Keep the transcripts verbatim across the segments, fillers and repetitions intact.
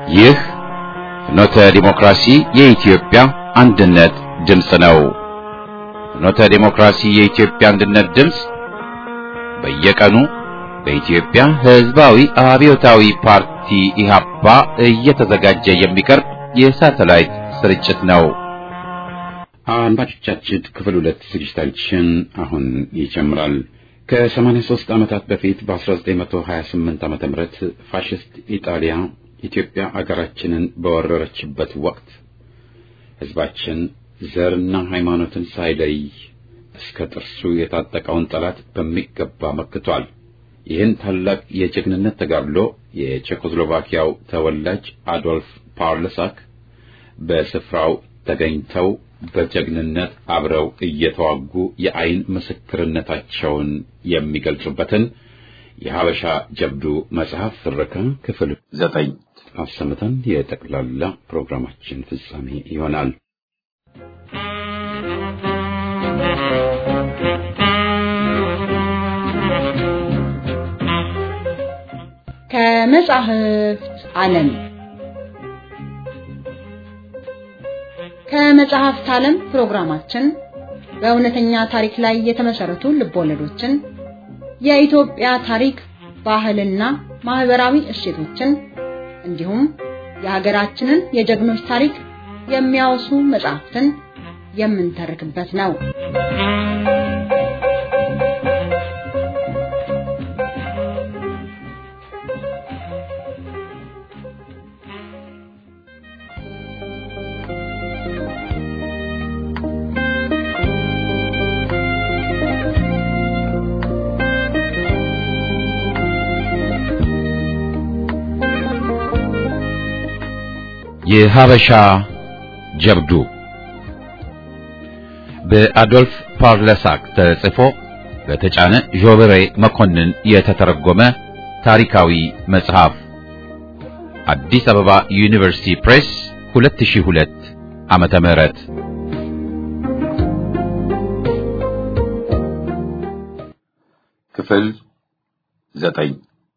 ይህ ፍኖተ ዲሞክራሲ የኢትዮጵያ አንድነት ድምፅ ነው። ፍኖተ ዲሞክራሲ የኢትዮጵያ አንድነት ድምፅ በየቀኑ በኢትዮጵያ ሕዝባዊ አብዮታዊ ፓርቲ ኢህአፓ እየተዘጋጀ የሚቀርብ የሳተላይት ስርጭት ነው። አድማጮቻችን ክፍል ሁለት ዝግጅታችን አሁን ይጀምራል። ከሰማንያ ሦስት ዓመታት በፊት በ1928 ዓመተ ምህረት ፋሽስት ኢጣሊያ ኢትዮጵያ አገራችንን በወረረችበት ወቅት ሕዝባችን ዘርና ሃይማኖትን ሳይለይ እስከ ጥርሱ የታጠቀውን ጠላት በሚገባ መክቷል። ይህን ታላቅ የጀግንነት ተጋድሎ የቼኮስሎቫኪያው ተወላጅ አዶልፍ ፓርለሳክ በስፍራው ተገኝተው በጀግንነት አብረው እየተዋጉ የአይን ምስክርነታቸውን የሚገልጹበትን የሐበሻ ጀብዱ መጽሐፍ ትረካ ክፍል ዘጠኝ አሰምተን የጠቅላላ ፕሮግራማችን ፍጻሜ ይሆናል። ከመጽሐፍት ዓለም ከመጽሐፍት ዓለም ፕሮግራማችን በእውነተኛ ታሪክ ላይ የተመሰረቱ ልቦለዶችን፣ የኢትዮጵያ ታሪክ፣ ባህልና ማህበራዊ እሴቶችን እንዲሁም የሀገራችንን የጀግኖች ታሪክ የሚያወሱ መጽሐፍትን የምንተርክበት ነው። የሐበሻ ጀብዱ በአዶልፍ ፓርለሳክ ተጽፎ በተጫነ ጆብሬ መኮንን የተተረጎመ ታሪካዊ መጽሐፍ አዲስ አበባ ዩኒቨርሲቲ ፕሬስ ሁለት ሺህ ሁለት ዓመተ ምህረት ክፍል ዘጠኝ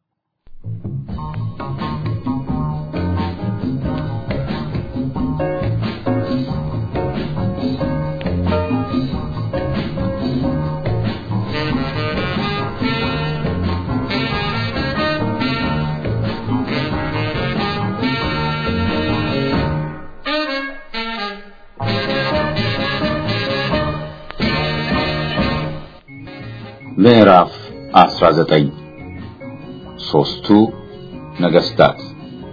ምዕራፍ አስራ ዘጠኝ ሶስቱ ነገስታት።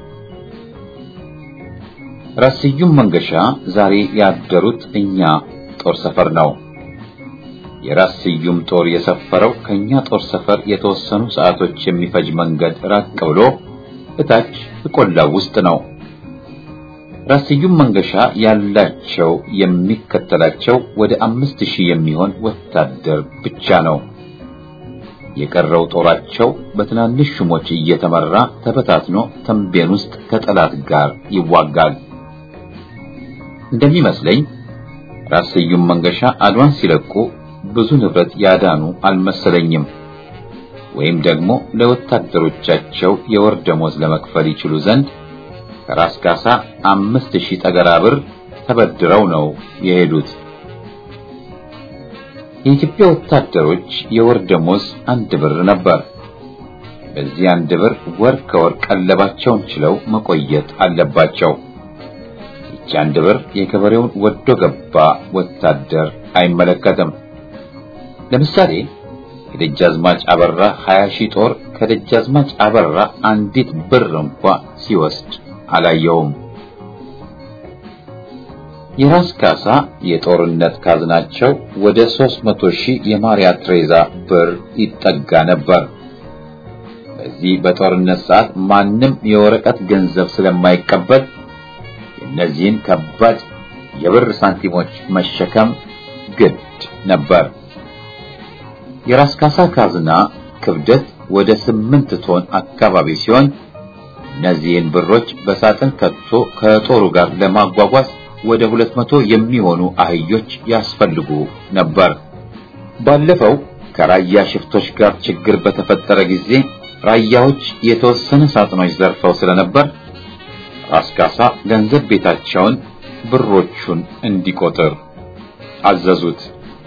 ራስ ስዩም መንገሻ ዛሬ ያደሩት እኛ ጦር ሰፈር ነው። የራስ ስዩም ጦር የሰፈረው ከኛ ጦር ሰፈር የተወሰኑ ሰዓቶች የሚፈጅ መንገድ ራቅ ብሎ እታች ቆላው ውስጥ ነው። ራስ ስዩም መንገሻ ያላቸው የሚከተላቸው ወደ አምስት ሺህ የሚሆን ወታደር ብቻ ነው። የቀረው ጦራቸው በትናንሽ ሹሞች እየተመራ ተበታትኖ ተንቤን ውስጥ ከጠላት ጋር ይዋጋል። እንደሚመስለኝ ራስ ስዩም መንገሻ አድዋን ሲለቁ ብዙ ንብረት ያዳኑ አልመሰለኝም። ወይም ደግሞ ለወታደሮቻቸው የወር ደሞዝ ለመክፈል ይችሉ ዘንድ ከራስ ካሳ አምስት ሺህ ጠገራ ብር ተበድረው ነው የሄዱት። የኢትዮጵያ ወታደሮች የወር ደሞዝ አንድ ብር ነበር። በዚህ አንድ ብር ወር ከወር ቀለባቸውን ችለው መቆየት አለባቸው። ይህች አንድ ብር የገበሬውን ወዶ ገባ ወታደር አይመለከትም። ለምሳሌ ከደጃዝማች አበራ ሀያ ሺህ ጦር ከደጃዝማች አበራ አንዲት ብር እንኳን ሲወስድ አላየውም። የራስ ካሳ የጦርነት ካዝናቸው ወደ ሦስት መቶ ሺህ የማሪያ ትሬዛ ብር ይጠጋ ነበር። በዚህ በጦርነት ሰዓት ማንም የወረቀት ገንዘብ ስለማይቀበል እነዚህን ከባድ የብር ሳንቲሞች መሸከም ግድ ነበር። የራስ ካሳ ካዝና ክብደት ወደ ስምንት ቶን አካባቢ ሲሆን እነዚህን ብሮች በሳጥን ከቶ ከጦሩ ጋር ለማጓጓዝ ወደ ሁለት መቶ የሚሆኑ አህዮች ያስፈልጉ ነበር። ባለፈው ከራያ ሽፍቶች ጋር ችግር በተፈጠረ ጊዜ ራያዎች የተወሰነ ሳጥኖች ዘርፈው ስለነበር ራስ ካሳ ገንዘብ ቤታቸውን ብሮቹን እንዲቆጥር አዘዙት።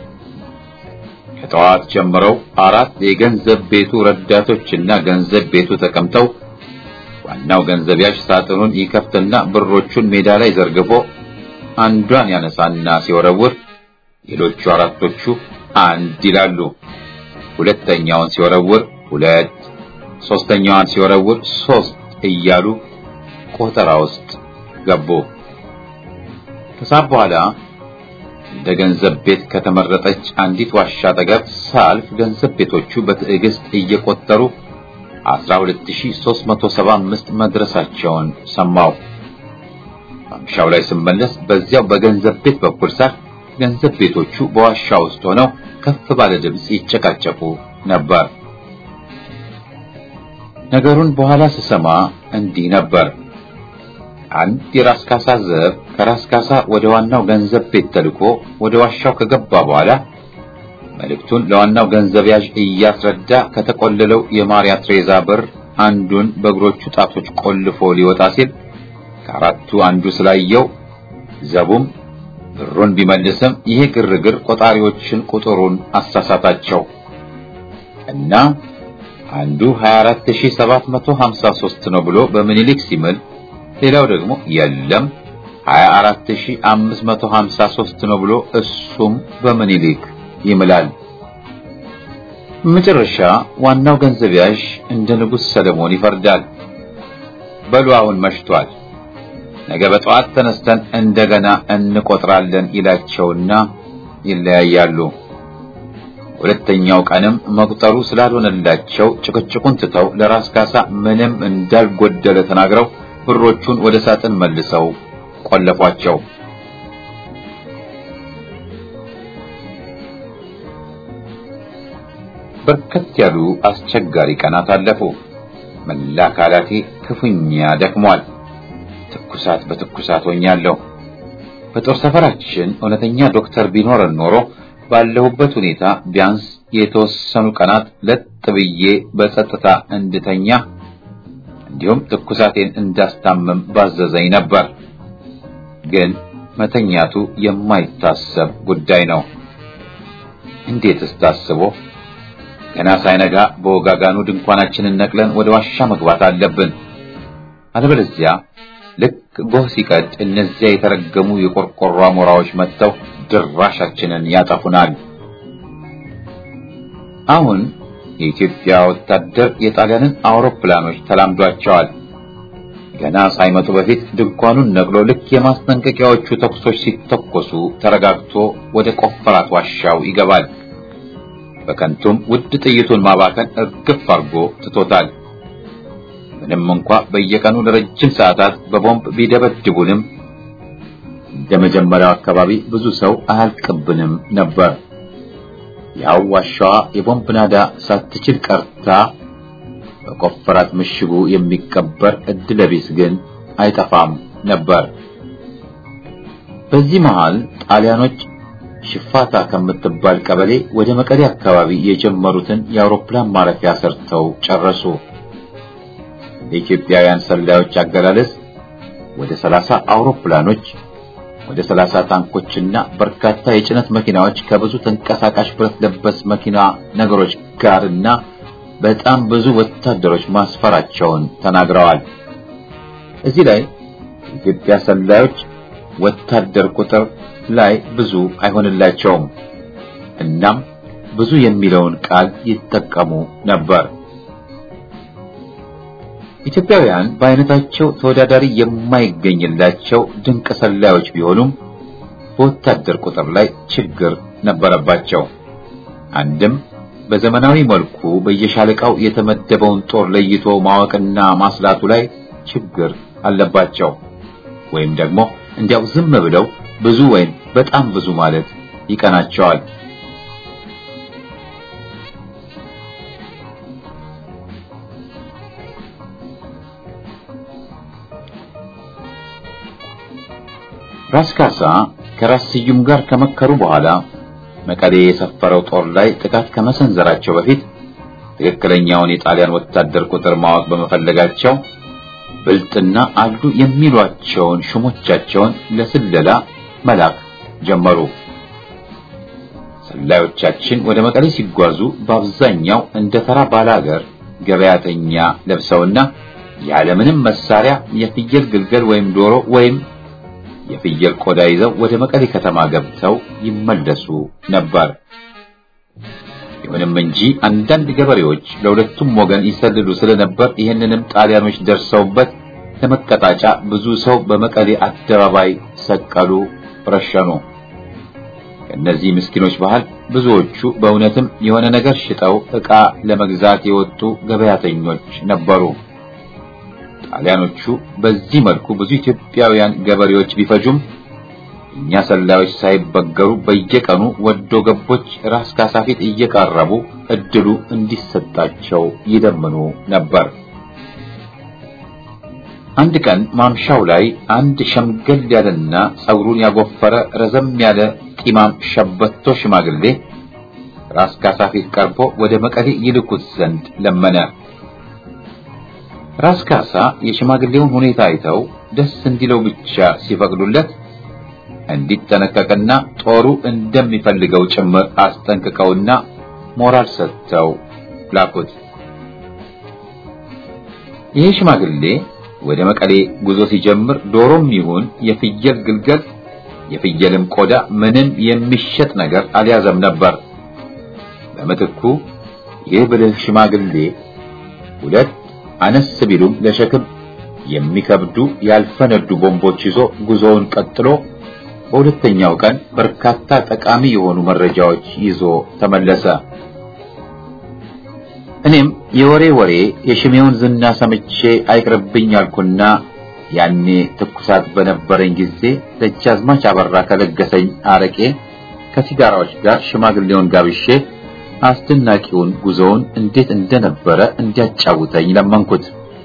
ከጠዋት ጀምረው አራት የገንዘብ ቤቱ ረዳቶችና ገንዘብ ቤቱ ተቀምጠው ዋናው ገንዘብ ያዥ ሳጥኑን ይከፍትና ብሮቹን ሜዳ ላይ ዘርግፎ አንዷን ያነሳና ሲወረውር ሌሎቹ አራቶቹ አንድ ይላሉ። ሁለተኛውን ሲወረውር ሁለት፣ ሶስተኛዋን ሲወረውር ሶስት እያሉ ቆጠራ ውስጥ ገቡ። ከሳብ በኋላ እንደ ገንዘብ ቤት ከተመረጠች አንዲት ዋሻ አጠገብ ሳልፍ ገንዘብ ቤቶቹ በትዕግስት እየቆጠሩ አስራ ሁለት ሺህ ሦስት መቶ ሰባ አምስት መድረሳቸውን ሰማው። ማምሻው ላይ ስመለስ በዚያው በገንዘብ ቤት በኩል ሳልፍ ገንዘብ ቤቶቹ በዋሻ ውስጥ ሆነው ከፍ ባለ ድምጽ ይጨቃጨቁ ነበር። ነገሩን በኋላ ስሰማ እንዲህ ነበር። አንድ የራስ ካሳ ዘብ ከራስ ካሳ ወደ ዋናው ገንዘብ ቤት ተልኮ ወደ ዋሻው ከገባ በኋላ መልእክቱን ለዋናው ገንዘብ ያዥ እያስረዳ ከተቆለለው የማርያ ትሬዛ ብር አንዱን በእግሮቹ ጣቶች ቆልፎ ሊወጣ ሲል ከአራቱ አንዱ ስላየው ዘቡም ብሩን ቢመልስም ይሄ ግርግር ቆጣሪዎችን ቁጥሩን አሳሳታቸው እና አንዱ ሀያ አራት ሺህ ሰባት መቶ ሀምሳ ሦስት ነው ብሎ በምኒልክ ሲምል ሌላው ደግሞ የለም ሀያ አራት ሺህ አምስት መቶ ሀምሳ ሦስት ነው ብሎ እሱም በምኒልክ ይምላል። መጨረሻ ዋናው ገንዘብ ያዥ እንደ ንጉሥ ሰለሞን ይፈርዳል። በሉ አሁን መሽቷል፣ ነገ በጠዋት ተነስተን እንደገና እንቆጥራለን ይላቸውና ይለያያሉ። ሁለተኛው ቀንም መቁጠሩ ስላልሆነላቸው ጭቅጭቁን ትተው ለራስ ካሳ ምንም እንዳልጎደለ ተናግረው ብሮቹን ወደ ሳጥን መልሰው ቆለፏቸው። በርከት ያሉ አስቸጋሪ ቀናት አለፉ። መላ አካላቴ ክፉኛ ደክሟል። ትኩሳት በትኩሳት ሆኛለሁ። በጦር ሰፈራችን እውነተኛ ዶክተር ቢኖረን ኖሮ ባለሁበት ሁኔታ ቢያንስ የተወሰኑ ቀናት ለጥ ብዬ በጸጥታ እንድተኛ እንዲሁም ትኩሳቴን እንዳስታመም ባዘዘኝ ነበር። ግን መተኛቱ የማይታሰብ ጉዳይ ነው። እንዴትስ ታስቦ? ገና ሳይነጋ በወጋጋኑ ድንኳናችንን ነቅለን ወደ ዋሻ መግባት አለብን። አለበለዚያ ልክ ጎህ ሲቀድ እነዚያ የተረገሙ የቆርቆሮ አሞራዎች መጥተው ድራሻችንን ያጠፉናል። አሁን የኢትዮጵያ ወታደር የጣሊያንን አውሮፕላኖች ተላምዷቸዋል። ገና ሳይመጡ በፊት ድንኳኑን ነቅሎ ልክ የማስጠንቀቂያዎቹ ተኩሶች ሲተኮሱ ተረጋግቶ ወደ ቆፈራት ዋሻው ይገባል። በከንቱም ውድ ጥይቱን ማባከን እርግፍ አርጎ ትቶታል። ምንም እንኳ በየቀኑ ለረጅም ሰዓታት በቦምብ ቢደበድቡንም እንደመጀመሪያው አካባቢ ብዙ ሰው አያልቅብንም ነበር። ያው ዋሻዋ የቦምብ ናዳ ሳትችል ቀርታ በቆፈራት ምሽጉ የሚቀበር እድለቢስ ግን አይጠፋም ነበር። በዚህ መሃል ጣሊያኖች ሽፋታ ከምትባል ቀበሌ ወደ መቀሌ አካባቢ የጀመሩትን የአውሮፕላን ማረፊያ ሰርተው ጨረሱ። የኢትዮጵያውያን ሰላዮች አገላለጽ ወደ ሰላሳ አውሮፕላኖች፣ ወደ ሰላሳ ታንኮችና በርካታ የጭነት መኪናዎች ከብዙ ተንቀሳቃሽ ብረት ለበስ መኪና ነገሮች ጋርና በጣም ብዙ ወታደሮች ማስፈራቸውን ተናግረዋል። እዚህ ላይ የኢትዮጵያ ሰላዮች ወታደር ቁጥር ላይ ብዙ አይሆንላቸውም። እናም ብዙ የሚለውን ቃል ይጠቀሙ ነበር። ኢትዮጵያውያን በአይነታቸው ተወዳዳሪ የማይገኝላቸው ድንቅ ሰላዮች ቢሆኑም በወታደር ቁጥር ላይ ችግር ነበረባቸው። አንድም በዘመናዊ መልኩ በየሻለቃው የተመደበውን ጦር ለይቶ ማወቅና ማስላቱ ላይ ችግር አለባቸው። ወይም ደግሞ እንዲያው ዝም ብለው ብዙ ወይም በጣም ብዙ ማለት ይቀናቸዋል። ራስ ካሳ ከራስ ስዩም ጋር ከመከሩ በኋላ መቀሌ የሰፈረው ጦር ላይ ጥቃት ከመሰንዘራቸው በፊት ትክክለኛውን የጣሊያን ወታደር ቁጥር ማወቅ በመፈለጋቸው ብልጥና አሉ የሚሏቸውን ሹሞቻቸውን ለስለላ መላክ ጀመሩ። ሰላዮቻችን ወደ መቀሌ ሲጓዙ በአብዛኛው እንደ ተራ ባላገር ገበያተኛ ለብሰውና ያለምንም መሳሪያ የፍየል ግልገል ወይም ዶሮ ወይም የፍየል ቆዳ ይዘው ወደ መቀሌ ከተማ ገብተው ይመለሱ ነበር። ይሁንም እንጂ አንዳንድ ገበሬዎች ለሁለቱም ወገን ይሰልሉ ስለነበር ይህንንም ጣሊያኖች ደርሰውበት ለመቀጣጫ ብዙ ሰው በመቀሌ አደባባይ ሰቀሉ፣ ረሸኑ። ከነዚህ ምስኪኖች ባህል ብዙዎቹ በእውነትም የሆነ ነገር ሽጠው ዕቃ ለመግዛት የወጡ ገበያተኞች ነበሩ። ጣሊያኖቹ በዚህ መልኩ ብዙ ኢትዮጵያውያን ገበሬዎች ቢፈጁም እኛ ሰላዮች ሳይበገሩ በየቀኑ ወዶ ገቦች ራስ ካሳ ፊት እየቀረቡ እድሉ እንዲሰጣቸው ይለምኑ ነበር። አንድ ቀን ማምሻው ላይ አንድ ሸምገል ያለና ጸጉሩን ያጎፈረ ረዘም ያለ ጢማም ሸበቶ ሽማግሌ ራስ ካሳ ፊት ቀርቦ ወደ መቀሌ ይልኩት ዘንድ ለመነ። ራስ ካሳ የሽማግሌውን ሁኔታ አይተው ደስ እንዲለው ብቻ ሲፈቅዱለት እንዲጠነቀቅና ጦሩ እንደሚፈልገው ጭምር አስጠንቅቀውና ሞራል ሰጥተው ላኩት። ይህ ሽማግሌ ወደ መቀሌ ጉዞ ሲጀምር ዶሮም ይሁን የፍየል ግልገል የፍየልም ቆዳ ምንም የሚሸጥ ነገር አልያዘም ነበር። በመትኩ ይህ ብልህ ሽማግሌ ሁለት አነስ ቢሉም ለሸክም የሚከብዱ ያልፈነዱ ቦምቦች ይዞ ጉዞውን ቀጥሎ በሁለተኛው ቀን በርካታ ጠቃሚ የሆኑ መረጃዎች ይዞ ተመለሰ። እኔም የወሬ ወሬ የሽሜውን ዝና ሰምቼ አይቅርብኝ አልኩና ያኔ ትኩሳት በነበረኝ ጊዜ ደጃዝማች አበራ ከለገሰኝ አረቄ ከሲጋራዎች ጋር ሽማግሌውን ጋብሼ አስደናቂውን ጉዞውን እንዴት እንደነበረ እንዲያጫውተኝ ለመንኩት።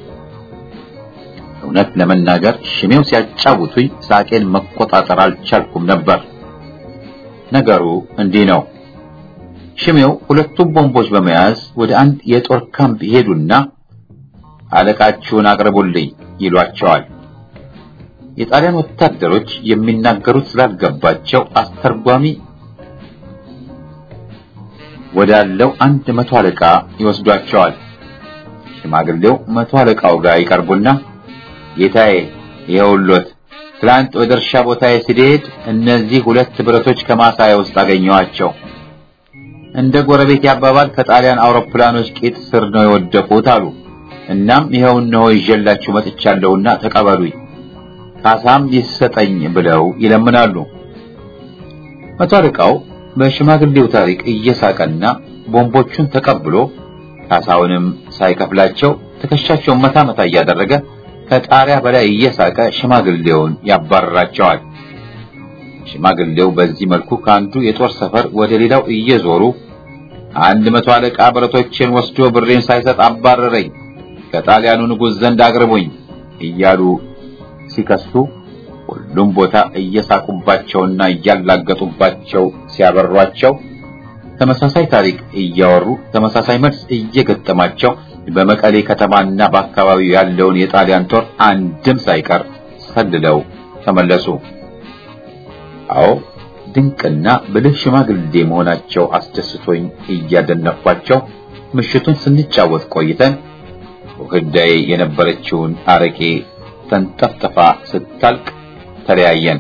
እውነት ለመናገር ሽሜው ሲያጫውቱኝ ሳቄን መቆጣጠር አልቻልኩም ነበር። ነገሩ እንዲህ ነው። ሽሜው ሁለቱም ቦምቦች በመያዝ ወደ አንድ የጦር ካምፕ ሄዱና አለቃችሁን አቅርቡልኝ ይሏቸዋል። የጣሊያን ወታደሮች የሚናገሩት ስላልገባቸው አስተርጓሚ ወዳለው አንድ መቶ አለቃ ይወስዷቸዋል። ሽማግሌው መቶ አለቃው ጋር ይቀርቡና ጌታዬ ይኸውልዎት ትላንት ወደ እርሻ ቦታዬ ሲሄድ እነዚህ ሁለት ብረቶች ከማሳዬ ውስጥ አገኘኋቸው። እንደ ጎረቤት ያባባል ከጣሊያን አውሮፕላኖች ቂጥ ስር ነው የወደቁት አሉ። እናም ይኸው ነው ይዤላችሁ መጥቻለሁና ተቀበሉኝ፣ ካሳም ይሰጠኝ ብለው ይለምናሉ። መቶ አለቃው በሽማግሌው ታሪክ እየሳቀና ቦምቦቹን ተቀብሎ ካሳውንም ሳይከፍላቸው ትከሻቸውን መታ መታ እያደረገ ከጣሪያ በላይ እየሳቀ ሽማግሌውን ያባረራቸዋል። ሽማግሌው በዚህ መልኩ ካንዱ የጦር ሰፈር ወደ ሌላው እየዞሩ አንድ መቶ አለቃ ብረቶችን ወስዶ ብሬን ሳይሰጥ አባረረኝ፣ ከጣሊያኑ ንጉሥ ዘንድ አቅርቡኝ እያሉ ሲከሱ ሁሉም ቦታ እየሳቁባቸውና እያላገጡባቸው ሲያበሯቸው ተመሳሳይ ታሪክ እያወሩ ተመሳሳይ መልስ እየገጠማቸው በመቀሌ ከተማና በአካባቢው ያለውን የጣሊያን ጦር አንድም ሳይቀር ሰልለው ተመለሱ። አዎ ድንቅና ብልህ ሽማግሌ መሆናቸው አስደስቶኝ እያደነኳቸው ምሽቱን ስንጫወት ቆይተን ወግዳይ የነበረችውን አረቄ ተንጠፍጠፋ ስታልቅ ተለያየን።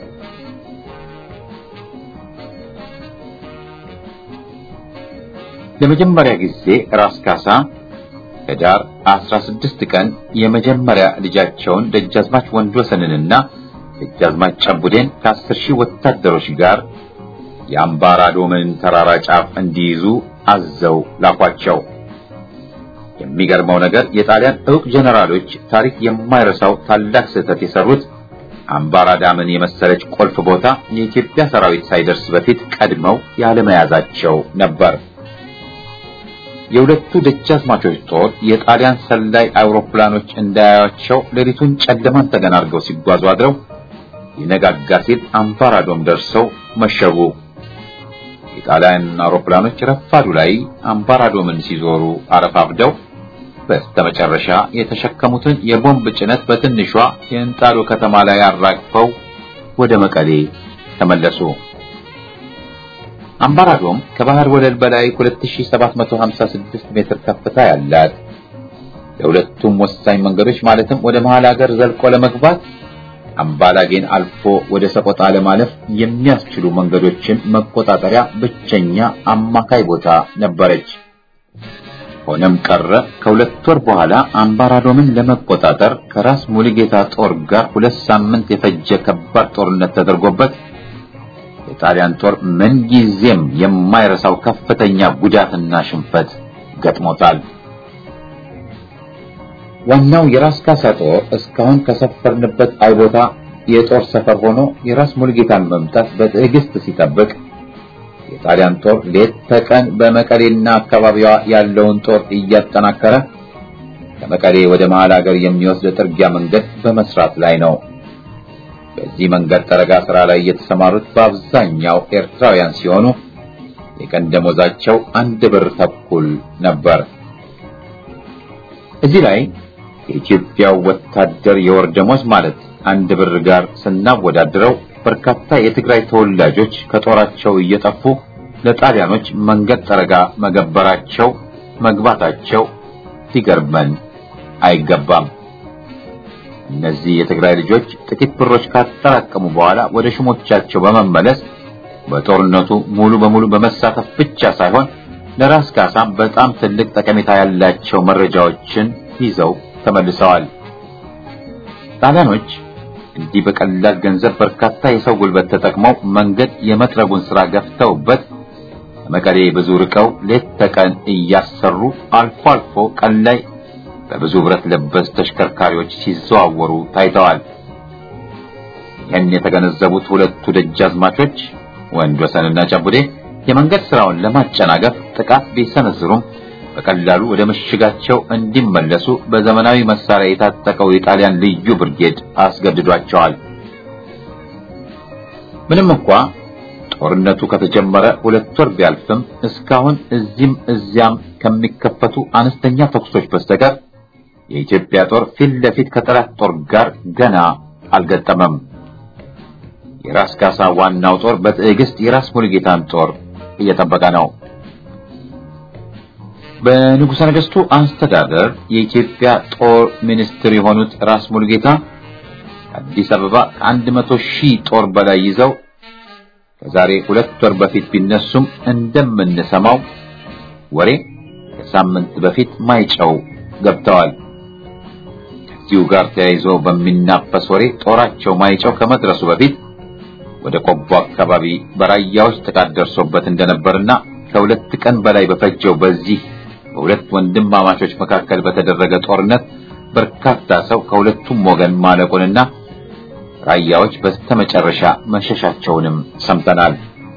ለመጀመሪያ ጊዜ ራስ ካሳ ህዳር አስራ ስድስት ቀን የመጀመሪያ ልጃቸውን ደጃዝማች ወንድወሰንንና ደጃዝማች ጨቡዴን ከአስር ሺህ ወታደሮች ጋር የአምባራዶምን ተራራ ጫፍ እንዲይዙ አዘው ላኳቸው። የሚገርመው ነገር የጣሊያን ዕውቅ ጀነራሎች ታሪክ የማይረሳው ታላቅ ስህተት የሰሩት አምባራዳምን የመሰለች ቁልፍ ቦታ የኢትዮጵያ ሰራዊት ሳይደርስ በፊት ቀድመው ያለመያዛቸው ነበር። የሁለቱ ደጃዝማቾች ጦር የጣሊያን ሰላይ አውሮፕላኖች እንዳያያቸው ሌሊቱን ጨለማን ተገናርገው ሲጓዙ አድረው ይነጋጋ ሲል አምባራዶም ደርሰው መሸጉ። የጣሊያን አውሮፕላኖች ረፋዱ ላይ አምባራዶምን ሲዞሩ አረፋፍደው በስተመጨረሻ የተሸከሙትን የቦምብ ጭነት በትንሿ የእንጣሎ ከተማ ላይ አራግፈው ወደ መቀሌ ተመለሱ። አምባራዶም ከባህር ወለል በላይ ሁለት ሺህ ሰባት መቶ ሀምሳ ስድስት ሜትር ከፍታ ያላት ለሁለቱም ወሳኝ መንገዶች ማለትም ወደ መሃል ሀገር ዘልቆ ለመግባት አምባላጌን አልፎ ወደ ሰቆጣ ለማለፍ የሚያስችሉ መንገዶችን መቆጣጠሪያ ብቸኛ አማካይ ቦታ ነበረች። ሆነም ቀረ ከሁለት ወር በኋላ አምባራዶምን ለመቆጣጠር ከራስ ሙሉጌታ ጦር ጋር ሁለት ሳምንት የፈጀ ከባድ ጦርነት ተደርጎበት የጣሊያን ጦር ምንጊዜም የማይረሳው ከፍተኛ ጉዳትና ሽንፈት ገጥሞታል። ዋናው የራስ ካሳ ጦር እስካሁን ከሰፈርንበት አይቦታ የጦር ሰፈር ሆኖ የራስ ሙሉጌታን መምጣት በትዕግስት ሲጠብቅ የጣሊያን ጦር ሌት ተቀን በመቀሌና አካባቢዋ ያለውን ጦር እያጠናከረ ከመቀሌ ወደ መሃል ሀገር የሚወስድ ጥርጊያ መንገድ በመስራት ላይ ነው። በዚህ መንገድ ጠረጋ ስራ ላይ የተሰማሩት በአብዛኛው ኤርትራውያን ሲሆኑ የቀን ደሞዛቸው አንድ ብር ተኩል ነበር። እዚህ ላይ የኢትዮጵያው ወታደር የወር ደሞዝ ማለት አንድ ብር ጋር ስናወዳድረው በርካታ የትግራይ ተወላጆች ከጦራቸው እየጠፉ ለጣሊያኖች መንገድ ጠረጋ መገበራቸው መግባታቸው ሊገርመን አይገባም። እነዚህ የትግራይ ልጆች ጥቂት ብሮች ካጠራቀሙ በኋላ ወደ ሽሞቻቸው በመመለስ በጦርነቱ ሙሉ በሙሉ በመሳተፍ ብቻ ሳይሆን ለራስ ካሳም በጣም ትልቅ ጠቀሜታ ያላቸው መረጃዎችን ይዘው ተመልሰዋል። ጣሊያኖች እንዲህ በቀላል ገንዘብ በርካታ የሰው ጉልበት ተጠቅመው መንገድ የመጥረጉን ስራ ገፍተውበት መቀሌ ብዙ ርቀው ሌት ተቀን እያሰሩ አልፎ አልፎ ቀን ላይ በብዙ ብረት ለበስ ተሽከርካሪዎች ሲዘዋወሩ ታይተዋል። ይህን የተገነዘቡት ሁለቱ ደጃዝማቾች ወንድወሰንና ጨቡዴ የመንገድ ስራውን ለማጨናገፍ ጥቃት ቢሰነዝሩም በቀላሉ ወደ ምሽጋቸው እንዲመለሱ በዘመናዊ መሳሪያ የታጠቀው የጣሊያን ልዩ ብርጌድ አስገድዷቸዋል። ምንም እንኳን ጦርነቱ ከተጀመረ ሁለት ወር ቢያልፍም እስካሁን እዚህም እዚያም ከሚከፈቱ አነስተኛ ተኩሶች በስተቀር የኢትዮጵያ ጦር ፊት ለፊት ከጠላት ጦር ጋር ገና አልገጠመም። የራስ ካሳ ዋናው ጦር በትዕግስት የራስ ሙሉጌታን ጦር እየጠበቀ ነው። በንጉሠ ነገሥቱ አስተዳደር የኢትዮጵያ ጦር ሚኒስትር የሆኑት ራስ ሙሉጌታ አዲስ አበባ ከአንድ መቶ ሺህ ጦር በላይ ይዘው ከዛሬ ሁለት ወር በፊት ቢነሱም እንደምንሰማው ወሬ ከሳምንት በፊት ማይጨው ገብተዋል። ከዚሁ ጋር ተያይዞ በሚናፈስ ወሬ ጦራቸው ማይጨው ከመድረሱ በፊት ወደ ቆቦ አካባቢ በራያዎች ጥቃት ደርሶበት እንደነበርና ከሁለት ቀን በላይ በፈጀው በዚህ በሁለት ወንድማማቾች መካከል በተደረገ ጦርነት በርካታ ሰው ከሁለቱም ወገን ማለቁንና ራያዎች በስተመጨረሻ መሸሻቸውንም ሰምተናል።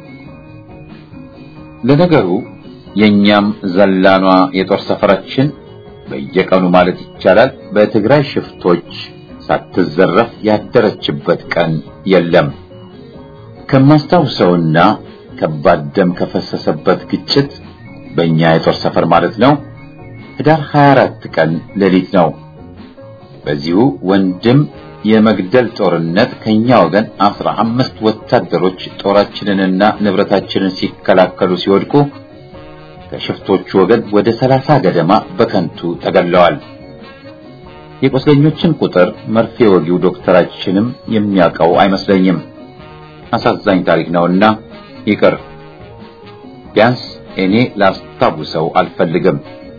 ለነገሩ የኛም ዘላኗ የጦር ሰፈራችን በየቀኑ ማለት ይቻላል በትግራይ ሽፍቶች ሳትዘረፍ ያደረችበት ቀን የለም። ከማስታውሰውና ከባድ ደም ከፈሰሰበት ግጭት በእኛ የጦር ሰፈር ማለት ነው ህዳር ሃያ አራት ቀን ሌሊት ነው። በዚሁ ወንድም የመግደል ጦርነት ከኛ ወገን አስራ አምስት ወታደሮች ጦራችንንና ንብረታችንን ሲከላከሉ ሲወድቁ ከሽፍቶቹ ወገን ወደ ሰላሳ ገደማ በከንቱ ተገለዋል። የቆስለኞችን ቁጥር መርፌ ወጊው ዶክተራችንም የሚያውቀው አይመስለኝም። አሳዛኝ ታሪክ ነውና ይቅር፣ ቢያንስ እኔ ላስታውሰው አልፈልግም።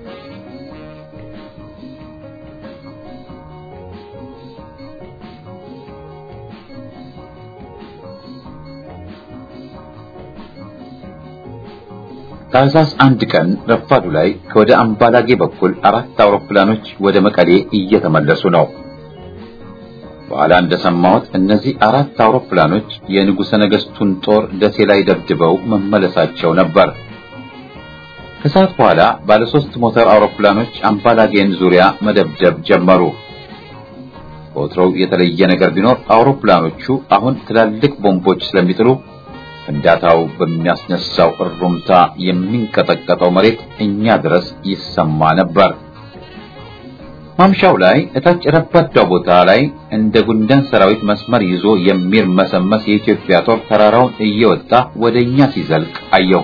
ታህሳስ አንድ ቀን ረፋዱ ላይ ከወደ አምባላጌ በኩል አራት አውሮፕላኖች ወደ መቀሌ እየተመለሱ ነው። በኋላ እንደሰማሁት እነዚህ አራት አውሮፕላኖች የንጉሠ ነገሥቱን ጦር ደሴ ላይ ደብድበው መመለሳቸው ነበር። ከሰዓት በኋላ ባለ ሶስት ሞተር አውሮፕላኖች አምባላጌን ዙሪያ መደብደብ ጀመሩ። ወትሮው የተለየ ነገር ቢኖር አውሮፕላኖቹ አሁን ትላልቅ ቦምቦች ስለሚጥሉ ፍንዳታው በሚያስነሳው እሩምታ የሚንቀጠቀጠው መሬት እኛ ድረስ ይሰማ ነበር። ማምሻው ላይ እታች ረባዳው ቦታ ላይ እንደ ጉንዳን ሰራዊት መስመር ይዞ የሚርመሰመስ የኢትዮጵያ ጦር ተራራውን እየወጣ ወደኛ ሲዘልቅ አየሁ።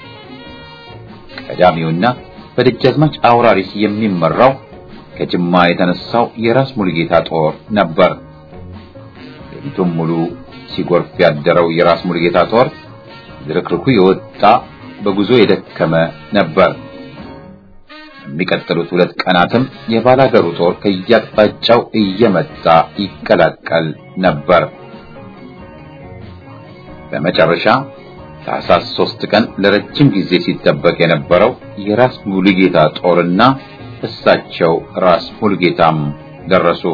ቀዳሚውና በደጃዝማች አውራሪስ የሚመራው ከጅማ የተነሳው የራስ ሙሉጌታ ጦር ነበር። ሌሊቱን ሙሉ ሲጎርፍ ያደረው የራስ ሙሉጌታ ጦር ዝርክርኩ የወጣ በጉዞ የደከመ ነበር። የሚቀጥሉት ሁለት ቀናትም የባላገሩ ጦር ከያቅጣጫው እየመጣ ይቀላቀል ነበር። በመጨረሻ ታኅሳስ ሶስት ቀን ለረጅም ጊዜ ሲጠበቅ የነበረው የራስ ሙሉጌታ ጦርና እሳቸው ራስ ሙሉጌታም ደረሱ።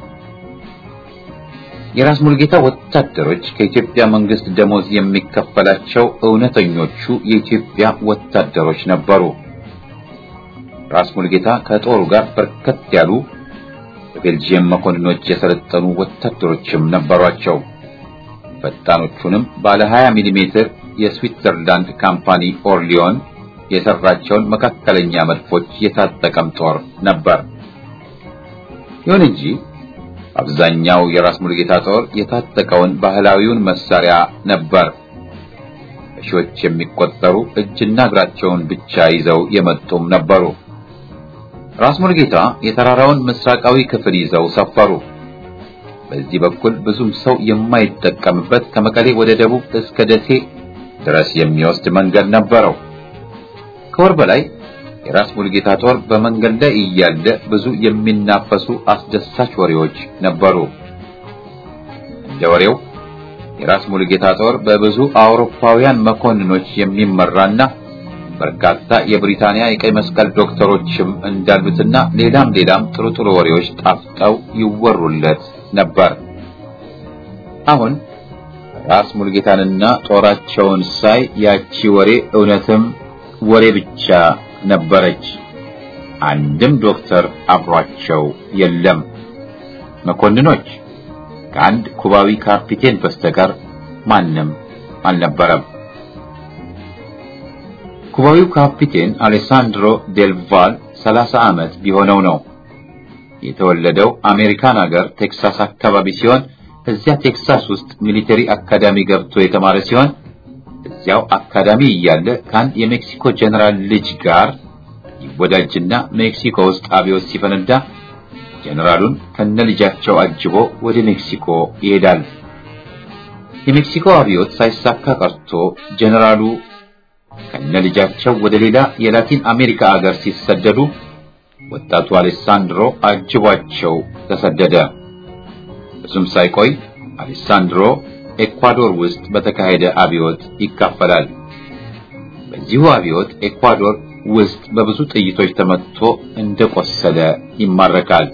የራስ ሙሉጌታ ወታደሮች ከኢትዮጵያ መንግስት ደሞዝ የሚከፈላቸው እውነተኞቹ የኢትዮጵያ ወታደሮች ነበሩ። ራስ ሙሉጌታ ከጦሩ ጋር በርከት ያሉ በቤልጂየም መኮንኖች የሰለጠኑ ወታደሮችም ነበሯቸው። ፈጣኖቹንም ባለ ሃያ ሚሊ ሜትር የስዊትዘርላንድ ካምፓኒ ኦርሊዮን የሰራቸውን መካከለኛ መድፎች የታጠቀም ጦር ነበር። ይሁን እንጂ አብዛኛው የራስ ሙሉጌታ ጦር የታጠቀውን ባህላዊውን መሳሪያ ነበር። በሺዎች የሚቆጠሩ እጅና እግራቸውን ብቻ ይዘው የመጡም ነበሩ። ራስ ሙሉጌታ የተራራውን ምስራቃዊ ክፍል ይዘው ሰፈሩ። በዚህ በኩል ብዙም ሰው የማይጠቀምበት ከመቀሌ ወደ ደቡብ እስከ ደሴ ድረስ የሚወስድ መንገድ ነበረው። ከወር በላይ የራስ ሙሉጌታ ጦር በመንገድ ላይ እያለ ብዙ የሚናፈሱ አስደሳች ወሬዎች ነበሩ። እንደ ወሬው የራስ ሙሉጌታ ጦር በብዙ አውሮፓውያን መኮንኖች የሚመራና በርካታ የብሪታንያ የቀይ መስቀል ዶክተሮችም እንዳሉትና ሌላም ሌላም ጥሩ ጥሩ ወሬዎች ጣፍጠው ይወሩለት ነበር። አሁን ራስ ሙሉጌታንና ጦራቸውን ሳይ ያቺ ወሬ እውነትም ወሬ ብቻ ነበረች። አንድም ዶክተር አብሯቸው የለም። መኮንኖች ከአንድ ኩባዊ ካፒቴን በስተቀር ማንም አልነበረም። ኩባዊው ካፒቴን አሌሳንድሮ ዴልቫል ሰላሳ ዓመት ቢሆነው ነው። የተወለደው አሜሪካን ሀገር ቴክሳስ አካባቢ ሲሆን እዚያ ቴክሳስ ውስጥ ሚሊተሪ አካዳሚ ገብቶ የተማረ ሲሆን እዚያው አካዳሚ እያለ ከአንድ የሜክሲኮ ጀነራል ልጅ ጋር ይወዳጅና ሜክሲኮ ውስጥ አብዮት ሲፈነዳ ጀነራሉን ከነልጃቸው አጅቦ ወደ ሜክሲኮ ይሄዳል። የሜክሲኮ አብዮት ሳይሳካ ቀርቶ ጀነራሉ ከነልጃቸው ወደ ሌላ የላቲን አሜሪካ ሀገር ሲሰደዱ ወጣቱ አሌሳንድሮ አጅቧቸው ተሰደደ። ብዙም ሳይቆይ አሌሳንድሮ ኤኳዶር ውስጥ በተካሄደ አብዮት ይካፈላል። በዚሁ አብዮት ኤኳዶር ውስጥ በብዙ ጥይቶች ተመትቶ እንደቆሰለ ይማረካል።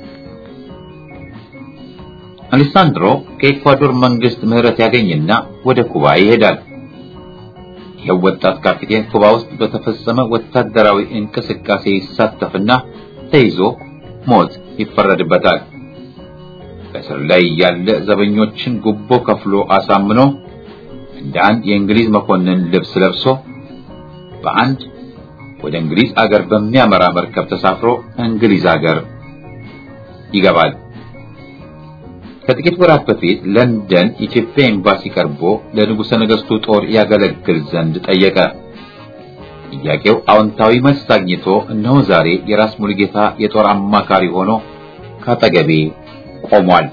አሌሳንድሮ ከኤኳዶር መንግስት ምህረት ያገኝና ወደ ኩባ ይሄዳል። ይህ ወጣት ካፒቴን ኩባ ውስጥ በተፈጸመ ወታደራዊ እንቅስቃሴ ይሳተፍና ተይዞ ሞት ይፈረድበታል። በእስር ላይ ያለ ዘበኞችን ጉቦ ከፍሎ አሳምኖ እንደ አንድ የእንግሊዝ መኮንን ልብስ ለብሶ በአንድ ወደ እንግሊዝ አገር በሚያመራ መርከብ ተሳፍሮ እንግሊዝ አገር ይገባል። ከጥቂት ወራት በፊት ለንደን ኢትዮጵያ ኤምባሲ ቀርቦ ለንጉሠ ነገሥቱ ጦር ያገለግል ዘንድ ጠየቀ። ጥያቄው አዎንታዊ መልስ አግኝቶ እነሆ ዛሬ የራስ ሙሉጌታ የጦር አማካሪ ሆኖ ካጠገቤ ቆሟል።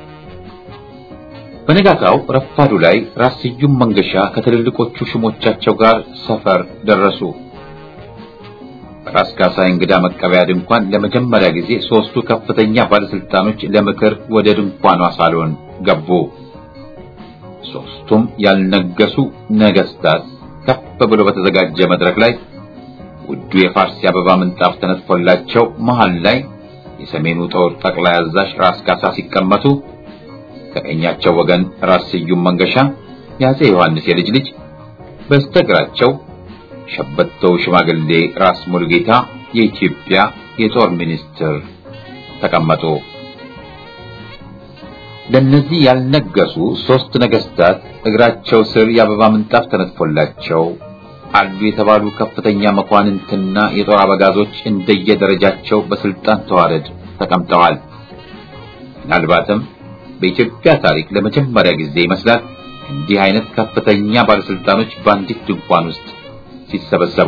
በነጋታው ረፋዱ ላይ ራስ ስዩም መንገሻ ከትልልቆቹ ሹሞቻቸው ጋር ሰፈር ደረሱ። ራስ ካሳ እንግዳ መቀበያ ድንኳን ለመጀመሪያ ጊዜ ሶስቱ ከፍተኛ ባለስልጣኖች ለምክር ወደ ድንኳኗ ሳሎን ገቡ። ሶስቱም ያልነገሱ ነገስታት ከፍ ብሎ በተዘጋጀ መድረክ ላይ ውዱ የፋርስ አበባ ምንጣፍ ተነጥፎላቸው መሃል ላይ የሰሜኑ ጦር ጠቅላይ አዛዥ ራስ ካሳ ሲቀመጡ ከቀኛቸው ወገን ራስ ስዩም መንገሻ የአፄ ዮሐንስ የልጅ ልጅ፣ በስተግራቸው ሸበተው ሽማግሌ ራስ ሙሉጌታ የኢትዮጵያ የጦር ሚኒስትር ተቀመጡ። ለነዚህ ያልነገሱ ሶስት ነገስታት እግራቸው ስር የአበባ ምንጣፍ ተነጥፎላቸው አሉ የተባሉ ከፍተኛ መኳንንትና የጦር አበጋዞች እንደየደረጃቸው በስልጣን ተዋረድ ተቀምጠዋል። ምናልባትም በኢትዮጵያ ታሪክ ለመጀመሪያ ጊዜ ይመስላል እንዲህ አይነት ከፍተኛ ባለስልጣኖች በአንዲት ድንኳን ውስጥ ሲሰበሰቡ።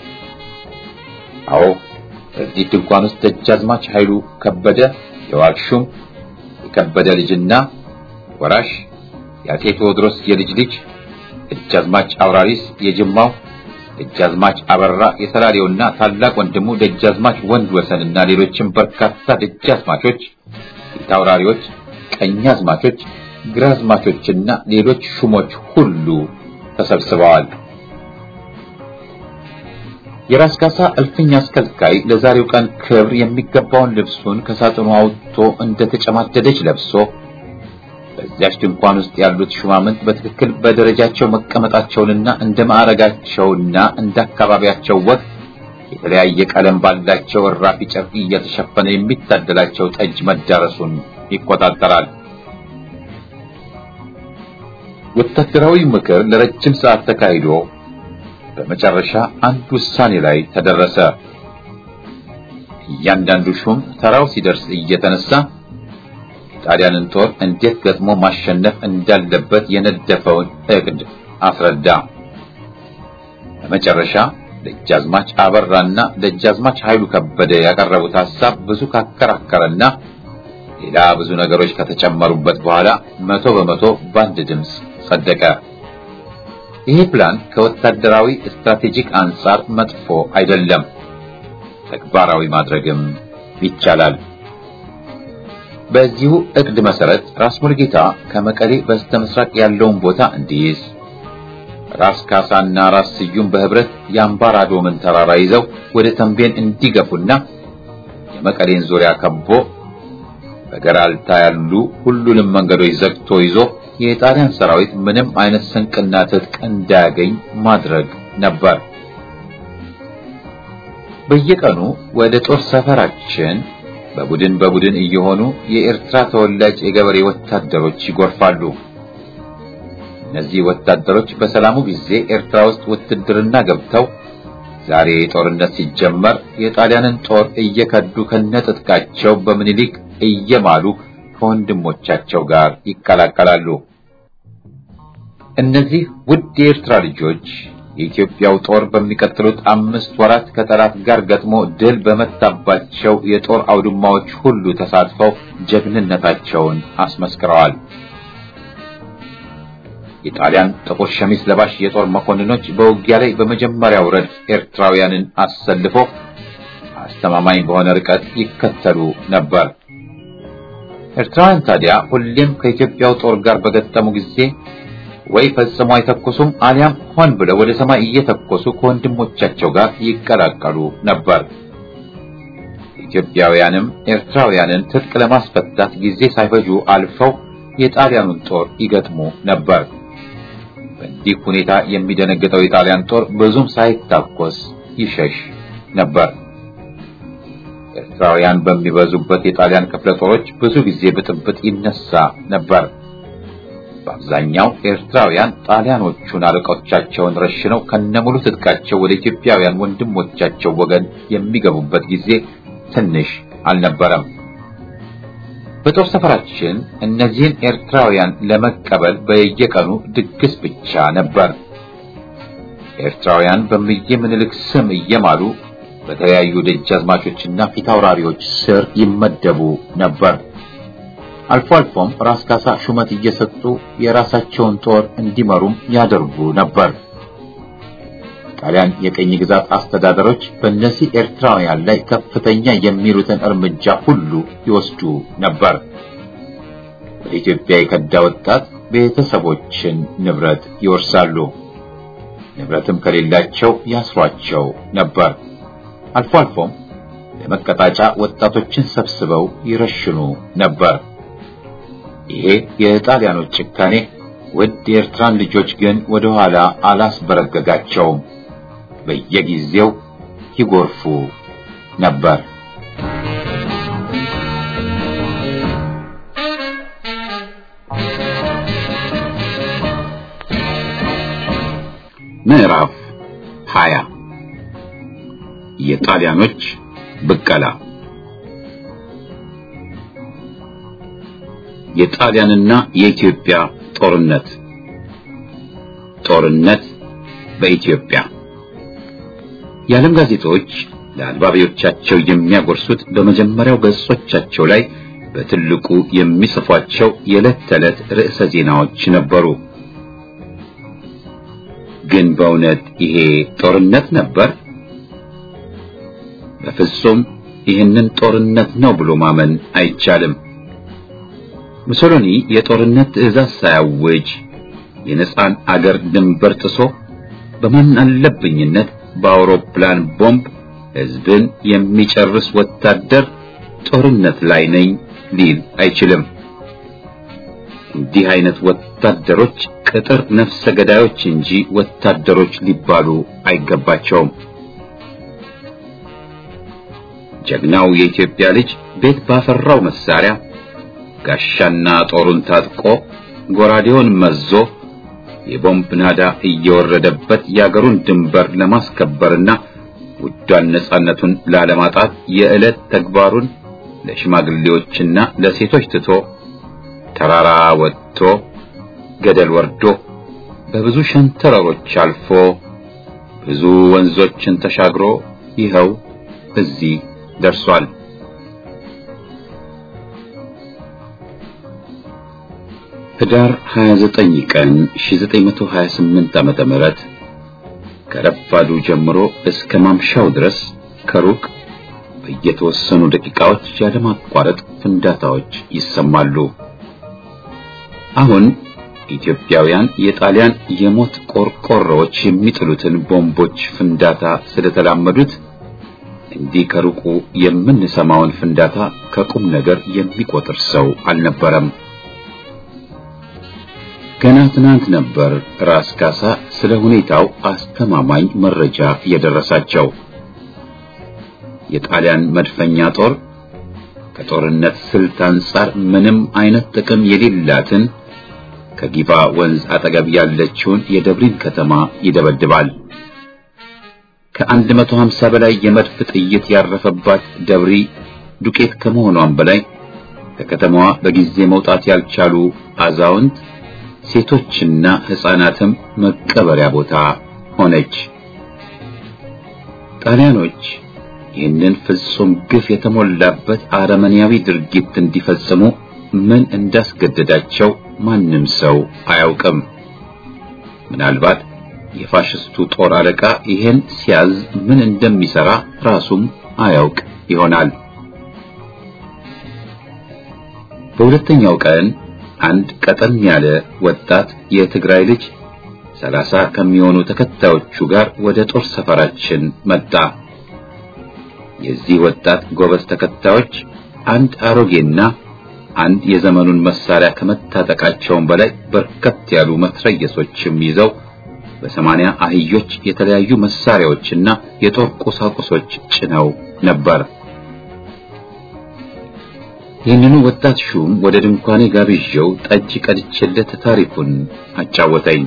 አዎ በዚህ ድንኳን ውስጥ ደጃዝማች ኃይሉ ከበደ የዋክሹም የከበደ ልጅና ወራሽ የአፄ ቴዎድሮስ የልጅ ልጅ ደጃዝማች አውራሪስ የጅማው ደጃዝማች አበራ የሰላሌውና ታላቅ ወንድሙ ደጃዝማች ወንድ ወሰንና ሌሎችም በርካታ ደጃዝማቾች፣ ፊታውራሪዎች፣ ቀኛዝማቾች፣ ግራዝማቾችና ሌሎች ሹሞች ሁሉ ተሰብስበዋል። የራስ ካሳ እልፍኝ አስከልካይ ለዛሬው ቀን ክብር የሚገባውን ልብሱን ከሳጥኑ አውጥቶ እንደተጨማደደች ለብሶ በዚያች ድንኳን ውስጥ ያሉት ሹማምንት በትክክል በደረጃቸው መቀመጣቸውንና እንደ ማዕረጋቸውና እንደ አካባቢያቸው ወግ የተለያየ ቀለም ባላቸው እራፊ ጨርቅ እየተሸፈነ የሚታደላቸው ጠጅ መዳረሱን ይቆጣጠራል። ወታደራዊ ምክር ለረጅም ሰዓት ተካሂዶ በመጨረሻ አንድ ውሳኔ ላይ ተደረሰ። እያንዳንዱ ሹም ተራው ሲደርስ እየተነሳ ጣሊያንን ጦር እንዴት ገጥሞ ማሸነፍ እንዳለበት የነደፈውን እቅድ አስረዳ። በመጨረሻ ደጃዝማች አበራና ደጃዝማች ኃይሉ ከበደ ያቀረቡት ሐሳብ ብዙ ካከራከረና ሌላ ብዙ ነገሮች ከተጨመሩበት በኋላ መቶ በመቶ በአንድ ድምፅ ጸደቀ። ይህ ፕላን ከወታደራዊ ስትራቴጂክ አንፃር መጥፎ አይደለም፣ ተግባራዊ ማድረግም ይቻላል። በዚሁ እቅድ መሰረት ራስ ሙሉጌታ ከመቀሌ በስተምስራቅ ያለውን ቦታ እንዲይዝ፣ ራስ ካሳና ራስ ስዩም በህብረት የአምባራዶምን ተራራ ይዘው ወደ ተንቤን እንዲገፉና የመቀሌን ዙሪያ ከቦ በገራልታ ያሉ ሁሉንም መንገዶች ዘግቶ ይዞ የጣሊያን ሰራዊት ምንም አይነት ስንቅና ትጥቅ እንዳያገኝ ማድረግ ነበር። በየቀኑ ወደ ጦር ሰፈራችን በቡድን በቡድን እየሆኑ የኤርትራ ተወላጅ የገበሬ ወታደሮች ይጎርፋሉ። እነዚህ ወታደሮች በሰላሙ ጊዜ ኤርትራ ውስጥ ውትድርና ገብተው ዛሬ ጦርነት ሲጀመር የጣሊያንን ጦር እየከዱ ከነጥጥቃቸው በምኒልክ እየማሉ ከወንድሞቻቸው ጋር ይቀላቀላሉ። እነዚህ ውድ የኤርትራ ልጆች የኢትዮጵያው ጦር በሚቀጥሉት አምስት ወራት ከጠላት ጋር ገጥሞ ድል በመታባቸው የጦር አውድማዎች ሁሉ ተሳትፈው ጀግንነታቸውን አስመስክረዋል። የጣሊያን ጥቁር ሸሚዝ ለባሽ የጦር መኮንኖች በውጊያ ላይ በመጀመሪያው ረድፍ ኤርትራውያንን አሰልፎ አስተማማኝ በሆነ ርቀት ይከተሉ ነበር። ኤርትራውያን ታዲያ ሁሌም ከኢትዮጵያው ጦር ጋር በገጠሙ ጊዜ ወይ ፈጽሞ አይተኩሱም አሊያም ሆን ብለው ወደ ሰማይ እየተኮሱ ከወንድሞቻቸው ጋር ይቀላቀሉ ነበር። ኢትዮጵያውያንም ኤርትራውያንን ትጥቅ ለማስፈታት ጊዜ ሳይፈጁ አልፈው የጣሊያኑን ጦር ይገጥሙ ነበር። በዚህ ሁኔታ የሚደነግጠው የጣሊያን ጦር ብዙም ሳይታኮስ ይሸሽ ነበር። ኤርትራውያን በሚበዙበት የጣሊያን ክፍለ ጦሮች ብዙ ጊዜ ብጥብጥ ይነሳ ነበር። በአብዛኛው ኤርትራውያን ጣሊያኖቹን አለቆቻቸውን ረሽነው ከነሙሉ ትጥቃቸው ወደ ኢትዮጵያውያን ወንድሞቻቸው ወገን የሚገቡበት ጊዜ ትንሽ አልነበረም። በጦር ሰፈራችን እነዚህን ኤርትራውያን ለመቀበል በየቀኑ ድግስ ብቻ ነበር። ኤርትራውያን በእምዬ ምኒልክ ስም እየማሉ በተለያዩ ደጃዝማቾችና ፊታውራሪዎች ስር ይመደቡ ነበር። አልፎ አልፎም ራስ ካሳ ሹመት እየሰጡ የራሳቸውን ጦር እንዲመሩም ያደርጉ ነበር። ጣሊያን የቀኝ ግዛት አስተዳደሮች በእነዚህ ኤርትራውያን ላይ ከፍተኛ የሚሉትን እርምጃ ሁሉ ይወስዱ ነበር። ወደ ኢትዮጵያ የከዳ ወጣት ቤተሰቦችን ንብረት ይወርሳሉ። ንብረትም ከሌላቸው ያስሯቸው ነበር። አልፎ አልፎም ለመቀጣጫ ወጣቶችን ሰብስበው ይረሽኑ ነበር። ይሄ የጣሊያኖች ጭካኔ ውድ የኤርትራን ልጆች ግን ወደ ኋላ አላስበረገጋቸውም። በየጊዜው ይጎርፉ ነበር። ምዕራፍ ሃያ የጣሊያኖች ብቀላ። የጣሊያንና የኢትዮጵያ ጦርነት ጦርነት በኢትዮጵያ የዓለም ጋዜጦች ለአንባቢዎቻቸው የሚያጎርሱት በመጀመሪያው ገጾቻቸው ላይ በትልቁ የሚጽፏቸው የዕለት ተዕለት ርዕሰ ዜናዎች ነበሩ። ግን በእውነት ይሄ ጦርነት ነበር? በፍጹም ይህንን ጦርነት ነው ብሎ ማመን አይቻልም። ሙሶሎኒ የጦርነት ትዕዛዝ ሳያውጅ የነጻን አገር ድንበር ጥሶ በማን አለብኝነት በአውሮፕላን ቦምብ ሕዝብን የሚጨርስ ወታደር ጦርነት ላይ ነኝ ሊል አይችልም። እንዲህ አይነት ወታደሮች ቅጥር ነፍሰ ገዳዮች እንጂ ወታደሮች ሊባሉ አይገባቸውም። ጀግናው የኢትዮጵያ ልጅ ቤት ባፈራው መሳሪያ ጋሻና ጦሩን ታጥቆ ጎራዴውን መዞ የቦምብ ናዳ እየወረደበት የአገሩን ድንበር ለማስከበርና ውዷን ነጻነቱን ላለማጣት የዕለት ተግባሩን ለሽማግሌዎችና ለሴቶች ትቶ ተራራ ወጥቶ ገደል ወርዶ በብዙ ሸንተረሮች አልፎ ብዙ ወንዞችን ተሻግሮ ይኸው እዚህ ደርሷል። ህዳር ሃያ ዘጠኝ ቀን ሺህ ዘጠኝ መቶ ሀያ ስምንት ዓመተ ምህረት ከረፋዱ ጀምሮ እስከ ማምሻው ድረስ ከሩቅ በየተወሰኑ ደቂቃዎች ያለማቋረጥ ፍንዳታዎች ይሰማሉ። አሁን ኢትዮጵያውያን የጣሊያን የሞት ቆርቆሮዎች የሚጥሉትን ቦምቦች ፍንዳታ ስለተላመዱት እንዲህ ከሩቁ የምንሰማውን ፍንዳታ ከቁም ነገር የሚቆጥር ሰው አልነበረም። ገና ትናንት ነበር ራስ ካሳ ስለ ሁኔታው አስተማማኝ መረጃ የደረሳቸው። የጣሊያን መድፈኛ ጦር ከጦርነት ስልት አንጻር ምንም አይነት ጥቅም የሌላትን ከጊቫ ወንዝ አጠገብ ያለችውን የደብሪን ከተማ ይደበድባል። ከአንድ መቶ ሀምሳ በላይ የመድፍ ጥይት ያረፈባት ደብሪ ዱቄት ከመሆኗም በላይ ከከተማዋ በጊዜ መውጣት ያልቻሉ አዛውንት ሴቶችና ሕፃናትም መቀበሪያ ቦታ ሆነች። ጣሊያኖች ይህንን ፍጹም ግፍ የተሞላበት አረመኔያዊ ድርጊት እንዲፈጽሙ ምን እንዳስገደዳቸው ማንም ሰው አያውቅም። ምናልባት የፋሽስቱ ጦር አለቃ ይሄን ሲያዝ ምን እንደሚሰራ ራሱም አያውቅ ይሆናል። በሁለተኛው ቀን አንድ ቀጠን ያለ ወጣት የትግራይ ልጅ ሰላሳ ከሚሆኑ ተከታዮቹ ጋር ወደ ጦር ሰፈራችን መጣ። የዚህ ወጣት ጎበዝ ተከታዮች አንድ አሮጌና አንድ የዘመኑን መሳሪያ ከመታጠቃቸውም በላይ በርከት ያሉ መትረየሶችም ይዘው በሰማንያ አህዮች የተለያዩ መሳሪያዎችና የጦር ቁሳቁሶች ጭነው ነበር። ይህንኑ ወጣት ሹም ወደ ድንኳኔ ጋብዤው ጠጅ ቀድቼለት ታሪኩን አጫወተኝ።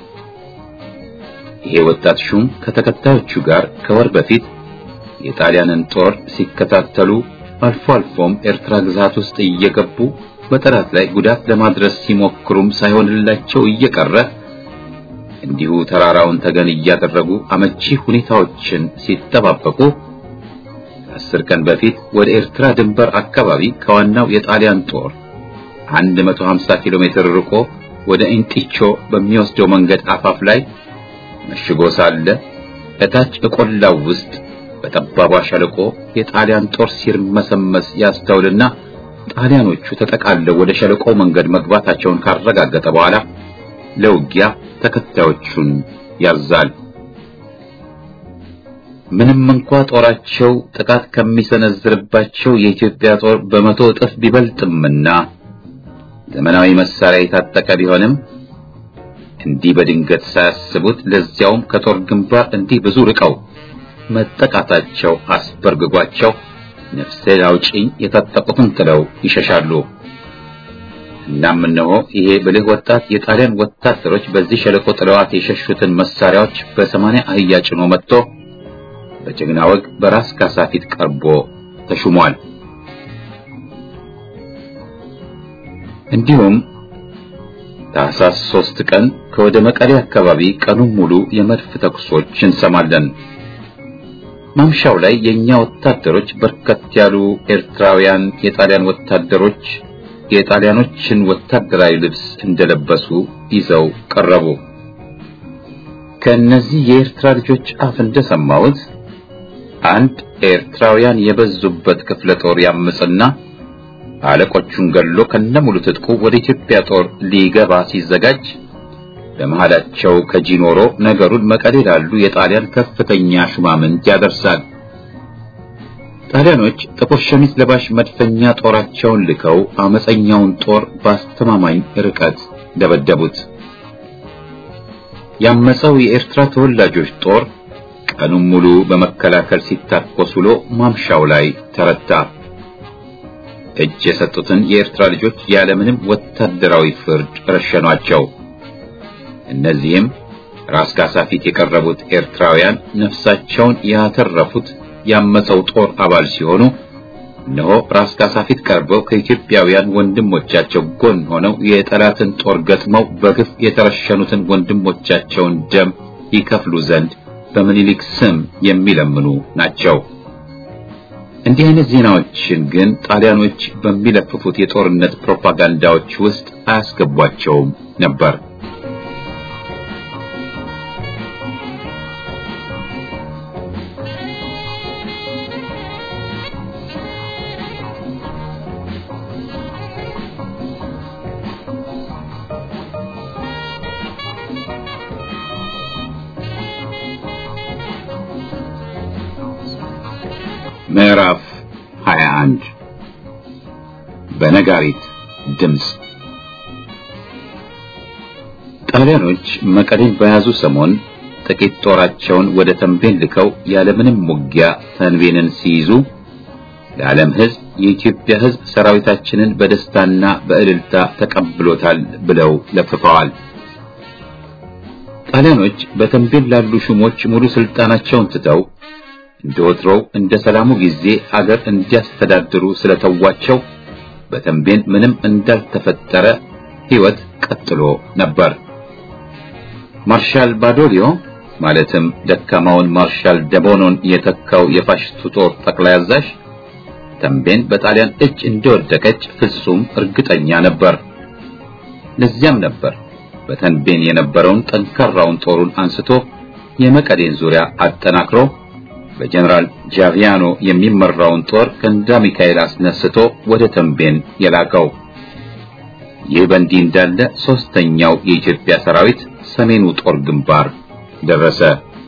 ይሄ ወጣት ሹም ከተከታዮቹ ጋር ከወር በፊት የጣሊያንን ጦር ሲከታተሉ አልፎ አልፎም ኤርትራ ግዛት ውስጥ እየገቡ በጠላት ላይ ጉዳት ለማድረስ ሲሞክሩም ሳይሆንላቸው እየቀረ እንዲሁ ተራራውን ተገን እያደረጉ አመቺ ሁኔታዎችን ሲጠባበቁ አስር ቀን በፊት ወደ ኤርትራ ድንበር አካባቢ ከዋናው የጣሊያን ጦር አንድ መቶ ሀምሳ ኪሎ ሜትር ርቆ ወደ ኢንጢቾ በሚወስደው መንገድ አፋፍ ላይ መሽጎ ሳለ እታች በቆላው ውስጥ በጠባቧ ሸለቆ የጣሊያን ጦር ሲርመሰመስ ያስተውልና ጣሊያኖቹ ተጠቃለው ወደ ሸለቆው መንገድ መግባታቸውን ካረጋገጠ በኋላ ለውጊያ ተከታዮቹን ያዛል። ምንም እንኳን ጦራቸው ጥቃት ከሚሰነዝርባቸው የኢትዮጵያ ጦር በመቶ እጥፍ ቢበልጥምና ዘመናዊ መሳሪያ የታጠቀ ቢሆንም እንዲህ በድንገት ሳያስቡት ለዚያውም ከጦር ግንባር እንዲህ ብዙ ርቀው መጠቃታቸው አስበርግጓቸው ነፍሴ አውጪኝ የታጠቁትን ጥለው ይሸሻሉ። እናም እነሆ ይሄ ብልህ ወጣት የጣሊያን ወታደሮች በዚህ ሸለቆ ጥለዋት የሸሹትን መሳሪያዎች በሰማንያ አህያ ጭኖ መጥቶ በጀግና ወግ በራስ ካሳ ፊት ቀርቦ ተሹሟል። እንዲሁም ታህሳስ ሶስት ቀን ከወደ መቀሌ አካባቢ ቀኑን ሙሉ የመድፍ ተኩሶች እንሰማለን። ማምሻው ላይ የኛ ወታደሮች በርከት ያሉ ኤርትራውያን የጣሊያን ወታደሮች የጣሊያኖችን ወታደራዊ ልብስ እንደለበሱ ይዘው ቀረቡ። ከነዚህ የኤርትራ ልጆች አፍ እንደሰማሁት አንድ ኤርትራውያን የበዙበት ክፍለ ጦር ያመጽና አለቆቹን ገሎ ከነሙሉ ትጥቁ ወደ ኢትዮጵያ ጦር ሊገባ ሲዘጋጅ በመሃላቸው ከጂኖሮ ነገሩን መቀሌ ላሉ የጣሊያን ከፍተኛ ሹማምንት ያደርሳል። ጣሊያኖች ጥቁር ሸሚዝ ለባሽ መድፈኛ ጦራቸውን ልከው አመፀኛውን ጦር በአስተማማኝ ርቀት ደበደቡት። ያመፀው የኤርትራ ተወላጆች ጦር ቀኑን ሙሉ በመከላከል ሲታኮስ ውሎ ማምሻው ላይ ተረታ። እጅ የሰጡትን የኤርትራ ልጆች ያለምንም ወታደራዊ ፍርድ ረሸኗቸው። እነዚህም ራስ ካሳ ፊት የቀረቡት ኤርትራውያን ነፍሳቸውን ያተረፉት ያመፀው ጦር አባል ሲሆኑ እነሆ ራስ ካሳ ፊት ቀርበው ከኢትዮጵያውያን ወንድሞቻቸው ጎን ሆነው የጠላትን ጦር ገጥመው በግፍ የተረሸኑትን ወንድሞቻቸውን ደም ይከፍሉ ዘንድ በምኒልክ ስም የሚለምኑ ናቸው። እንዲህ አይነት ዜናዎችን ግን ጣሊያኖች በሚለፍፉት የጦርነት ፕሮፓጋንዳዎች ውስጥ አያስገቧቸውም ነበር። ምዕራፍ ሃያ አንድ በነጋሪት ድምጽ። ጣሊያኖች መቀሌን በያዙ ሰሞን ጥቂት ጦራቸውን ወደ ተንቤን ልከው ያለምንም ውጊያ ተንቤንን ሲይዙ ለዓለም ሕዝብ የኢትዮጵያ ሕዝብ ሰራዊታችንን በደስታና በእልልታ ተቀብሎታል ብለው ለፍፈዋል። ጣሊያኖች በተንቤን ላሉ ሹሞች ሙሉ ስልጣናቸውን ትተው እንደወትሮው እንደ ሰላሙ ጊዜ ሀገር እንዲያስተዳድሩ ስለተዋቸው በተንቤን ምንም እንዳልተፈጠረ ሕይወት ቀጥሎ ነበር። ማርሻል ባዶሊዮ ማለትም ደካማውን ማርሻል ደቦኖን የተካው የፋሽስቱ ጦር ጠቅላይ አዛዥ ተንቤን በጣሊያን እጅ እንደወደቀች ፍጹም እርግጠኛ ነበር። ለዚያም ነበር በተንቤን የነበረውን ጠንካራውን ጦሩን አንስቶ የመቀሌን ዙሪያ አጠናክሮ በጀነራል ጃቪያኖ የሚመራውን ጦር ከንዳ ሚካኤል አስነስቶ ወደ ተንቤን የላከው። ይህ በእንዲህ እንዳለ ሶስተኛው የኢትዮጵያ ሰራዊት ሰሜኑ ጦር ግንባር ደረሰ።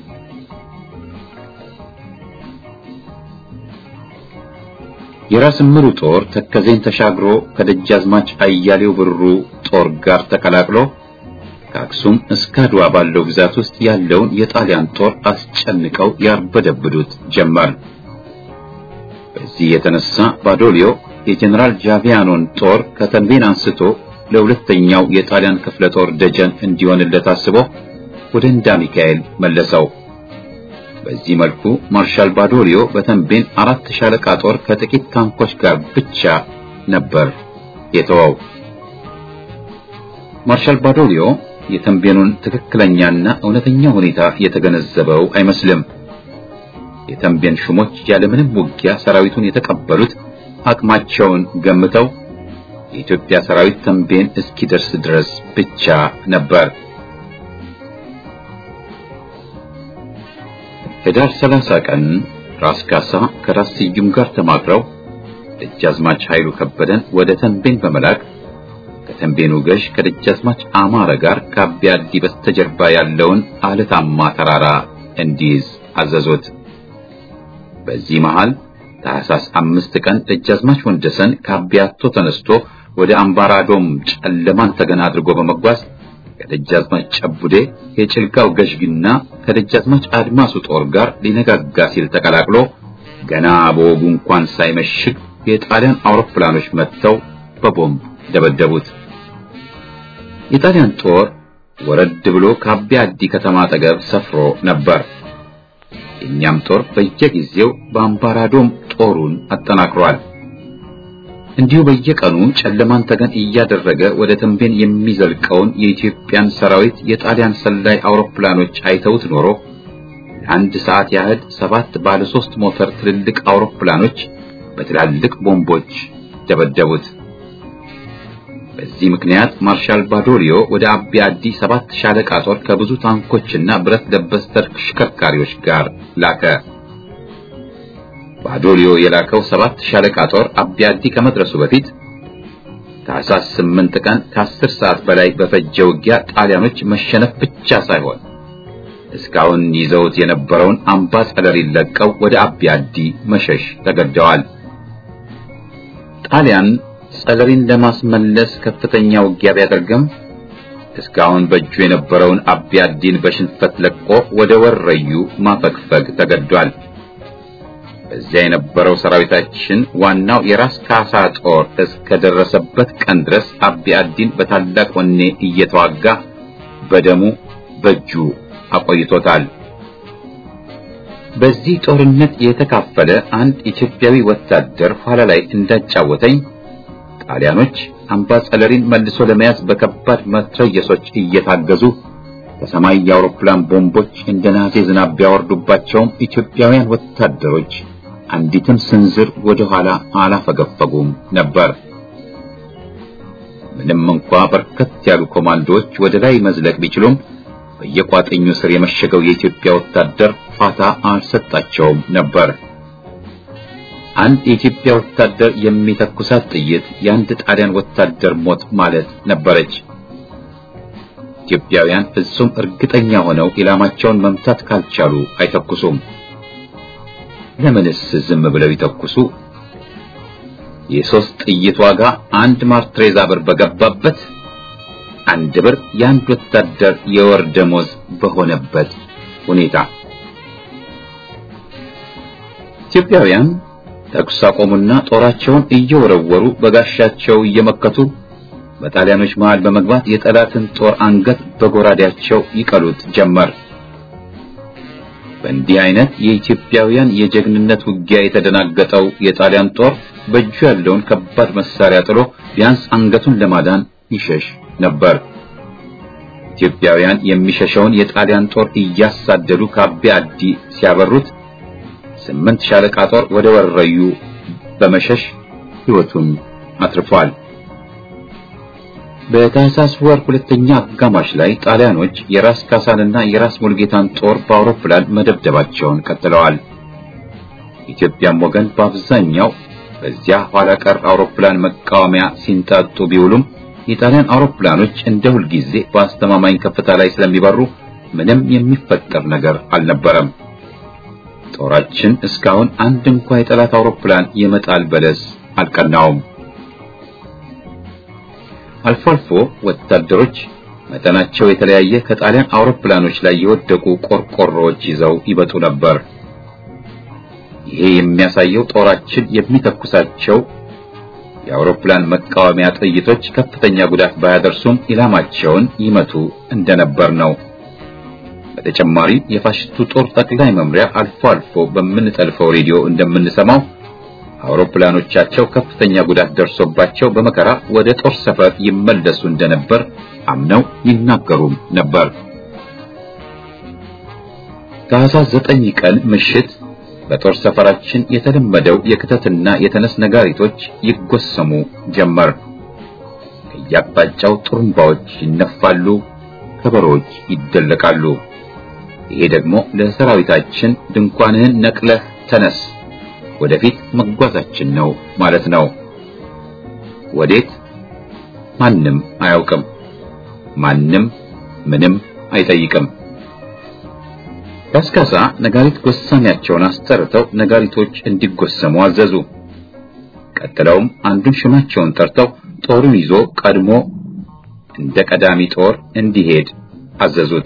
የራስ ምሩ ጦር ተከዜን ተሻግሮ ከደጃዝማች አያሌው ብሩ ጦር ጋር ተቀላቅሎ ከአክሱም እስከ አድዋ ባለው ግዛት ውስጥ ያለውን የጣሊያን ጦር አስጨንቀው ያርበደብዱት ጀመር። በዚህ የተነሳ ባዶሊዮ የጀነራል ጃቪያኖን ጦር ከተንቤን አንስቶ ለሁለተኛው የጣሊያን ክፍለ ጦር ደጀን እንዲሆንለት አስቦ ወደ እንዳ ሚካኤል መለሰው። በዚህ መልኩ ማርሻል ባዶሊዮ በተንቤን አራት ሻለቃ ጦር ከጥቂት ታንኮች ጋር ብቻ ነበር የተወው። ማርሻል ባዶሊዮ የተንቤኑን ትክክለኛና እውነተኛ ሁኔታ የተገነዘበው አይመስልም። የተንቤን ሹሞች ያለምንም ውጊያ ሰራዊቱን የተቀበሉት አቅማቸውን ገምተው የኢትዮጵያ ሰራዊት ተንቤን እስኪደርስ ድረስ ብቻ ነበር። ህዳር ሰላሳ ቀን ራስ ካሳ ከራስ ስዩም ጋር ተማክረው ደጃዝማች ኃይሉ ከበደን ወደ ተንቤን በመላክ ከተንቤኑ ገዥ ከደጃዝማች አማረ ጋር ከአቢያዲ በስተጀርባ ያለውን አለታማ ተራራ እንዲይዝ አዘዙት። በዚህ መሃል ታህሳስ አምስት ቀን ደጃዝማች ወንደሰን ከአቢያቶ ተነስቶ ወደ አምባራዶም ጨለማን ተገና አድርጎ በመጓዝ ከደጃዝማች ጨቡዴ የጭልጋው ገዥግና ከደጃዝማች አድማሱ ጦር ጋር ሊነጋጋ ሲል ተቀላቅሎ ገና በወጉ እንኳን ሳይመሽግ የጣሊያን አውሮፕላኖች መጥተው በቦምብ ደበደቡት። የጣሊያን ጦር ወረድ ብሎ ከአቢያዲ ከተማ አጠገብ ሰፍሮ ነበር። የኛም ጦር በየጊዜው በአምባራዶም ጦሩን አጠናክሯል። እንዲሁ በየቀኑ ጨለማን ተገን እያደረገ ወደ ተንቤን የሚዘልቀውን የኢትዮጵያን ሰራዊት የጣሊያን ሰላይ አውሮፕላኖች አይተውት ኖሮ አንድ ሰዓት ያህል ሰባት ባለ ሶስት ሞተር ትልልቅ አውሮፕላኖች በትላልቅ ቦምቦች ደበደቡት። በዚህ ምክንያት ማርሻል ባዶሊዮ ወደ አቢ አዲ ሰባት ሻለቃ ጦር ከብዙ ታንኮችና ብረት ለበስ ተሽከርካሪዎች ጋር ላከ። ባዶሊዮ የላከው ሰባት ሻለቃ ጦር አቢ አዲ ከመድረሱ በፊት ታህሳስ ስምንት ቀን ከአስር ሰዓት በላይ በፈጀ ውጊያ ጣሊያኖች መሸነፍ ብቻ ሳይሆን እስካሁን ይዘውት የነበረውን አምባ ጸለሪን ለቀው ወደ አቢ አዲ መሸሽ ተገደዋል። ጣሊያን ጸለሪን ለማስመለስ ከፍተኛ ውጊያ ቢያደርግም እስካሁን በእጁ የነበረውን አቢ አዲን በሽንፈት ለቆ ወደ ወረዩ ማፈግፈግ ተገዷል። በዚያ የነበረው ሰራዊታችን ዋናው የራስ ካሳ ጦር እስከደረሰበት ቀን ድረስ አቢ አዲን በታላቅ ወኔ እየተዋጋ በደሙ በእጁ አቆይቶታል። በዚህ ጦርነት የተካፈለ አንድ ኢትዮጵያዊ ወታደር ኋላ ላይ እንዳጫወተኝ ጣሊያኖች አምባ ጸለሪን መልሶ ለመያዝ በከባድ መትረየሶች እየታገዙ ከሰማይ የአውሮፕላን ቦምቦች እንደ ናሴ ዝናብ ቢያወርዱባቸውም ኢትዮጵያውያን ወታደሮች አንዲትም ስንዝር ወደ ኋላ አላፈገፈጉም ነበር። ምንም እንኳ በርከት ያሉ ኮማንዶዎች ወደ ላይ መዝለቅ ቢችሉም በየቋጥኙ ስር የመሸገው የኢትዮጵያ ወታደር ፋታ አልሰጣቸውም ነበር። አንድ የኢትዮጵያ ወታደር የሚተኩሳት ጥይት የአንድ ጣሊያን ወታደር ሞት ማለት ነበረች። ኢትዮጵያውያን ፍጹም እርግጠኛ ሆነው ኢላማቸውን መምታት ካልቻሉ አይተኩሱም። ለምንስ ዝም ብለው ይተኩሱ? የሶስት ጥይት ዋጋ አንድ ማርትሬዛ ብር በገባበት አንድ ብር የአንድ ወታደር የወር ደሞዝ በሆነበት ሁኔታ ኢትዮጵያውያን ተኩስ አቆሙና ጦራቸውን እየወረወሩ በጋሻቸው እየመከቱ በጣሊያኖች መሃል በመግባት የጠላትን ጦር አንገት በጎራዴያቸው ይቀሉት ጀመር። በእንዲህ አይነት የኢትዮጵያውያን የጀግንነት ውጊያ የተደናገጠው የጣሊያን ጦር በእጁ ያለውን ከባድ መሳሪያ ጥሎ ቢያንስ አንገቱን ለማዳን ይሸሽ ነበር። ኢትዮጵያውያን የሚሸሸውን የጣሊያን ጦር እያሳደዱ ከአቢ አዲ ሲያበሩት ስምንት ሻለቃ ጦር ወደ ወረዩ በመሸሽ ሕይወቱን አትርፏል። በታህሳስ ወር ሁለተኛ አጋማሽ ላይ ጣሊያኖች የራስ ካሳንና የራስ ሙልጌታን ጦር በአውሮፕላን መደብደባቸውን ቀጥለዋል። ኢትዮጵያም ወገን በአብዛኛው በዚያ ኋላ ቀር አውሮፕላን መቃወሚያ ሲንጣጡ ቢውሉም የጣሊያን አውሮፕላኖች እንደ ሁል ጊዜ በአስተማማኝ ከፍታ ላይ ስለሚበሩ ምንም የሚፈጠር ነገር አልነበረም። ጦራችን እስካሁን አንድ እንኳን የጠላት አውሮፕላን የመጣል በለስ አልቀናውም። አልፎ አልፎ ወታደሮች መጠናቸው የተለያየ ከጣሊያን አውሮፕላኖች ላይ የወደቁ ቆርቆሮዎች ይዘው ይበጡ ነበር። ይሄ የሚያሳየው ጦራችን የሚተኩሳቸው የአውሮፕላን መቃወሚያ ጥይቶች ከፍተኛ ጉዳት ባያደርሱም ኢላማቸውን ይመቱ እንደነበር ነው። በተጨማሪ የፋሽስቱ ጦር ጠቅላይ መምሪያ አልፎ አልፎ በምንጠልፈው ሬዲዮ እንደምንሰማው አውሮፕላኖቻቸው ከፍተኛ ጉዳት ደርሶባቸው በመከራ ወደ ጦር ሰፈር ይመለሱ እንደነበር አምነው ይናገሩም ነበር። ታህሳስ ዘጠኝ ቀን ምሽት በጦር ሰፈራችን የተለመደው የክተትና የተነስ ነጋሪቶች ይጎሰሙ ጀመር። ከያቅጣጫው ጥሩምባዎች ይነፋሉ፣ ከበሮች ይደለቃሉ። ይሄ ደግሞ ለሰራዊታችን ድንኳንህን ነቅለህ ተነስ፣ ወደፊት መጓዛችን ነው ማለት ነው። ወዴት? ማንም አያውቅም። ማንም ምንም አይጠይቅም። ካስካሳ ነጋሪት ጎሳሚያቸውን አስጠርተው ነጋሪቶች እንዲጎሰሙ አዘዙ። ቀጥለውም አንዱን ሽማቸውን ጠርተው ጦሩን ይዞ ቀድሞ እንደ ቀዳሚ ጦር እንዲሄድ አዘዙት።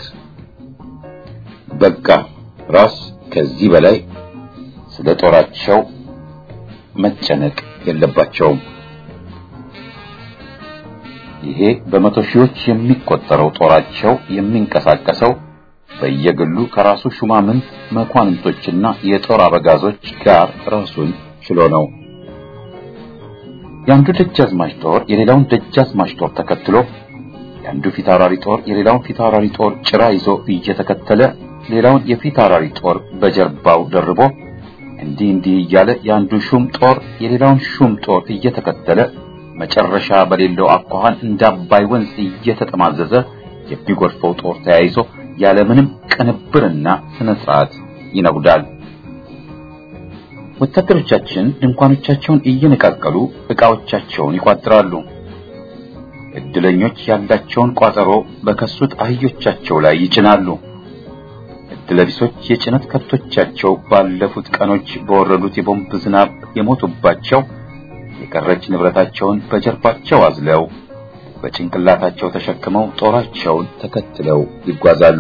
በቃ ራስ ከዚህ በላይ ስለ ጦራቸው መጨነቅ የለባቸውም። ይሄ በመቶ ሺዎች የሚቆጠረው ጦራቸው የሚንቀሳቀሰው በየግሉ ከራሱ ሹማምንት መኳንንቶችና የጦር አበጋዞች ጋር ራሱን ችሎ ነው። የአንዱ ደጃዝማች ጦር የሌላውን ደጃዝማች ጦር ተከትሎ የአንዱ ፊታውራሪ ጦር የሌላውን ፊታውራሪ ጦር ጭራ ይዞ እየተከተለ ሌላውን የፊታውራሪ ጦር በጀርባው ደርቦ እንዲህ እንዲህ እያለ የአንዱ ሹም ጦር የሌላውን ሹም ጦር እየተከተለ መጨረሻ በሌለው አኳኋን እንደ አባይ ወንዝ እየተጠማዘዘ የሚጎርፈው ጦር ተያይዞ ያለምንም ቅንብርና ስነ ስርዓት ይነጉዳል። ወታደሮቻችን ድንኳኖቻቸውን እየነቃቀሉ ዕቃዎቻቸውን ይቋጥራሉ። እድለኞች ያላቸውን ቋጠሮ በከሱት አህዮቻቸው ላይ ይጭናሉ። እድለቢሶች የጭነት ከብቶቻቸው ባለፉት ቀኖች በወረዱት የቦምብ ዝናብ የሞቱባቸው የቀረች ንብረታቸውን በጀርባቸው አዝለው በጭንቅላታቸው ተሸክመው ጦራቸውን ተከትለው ይጓዛሉ።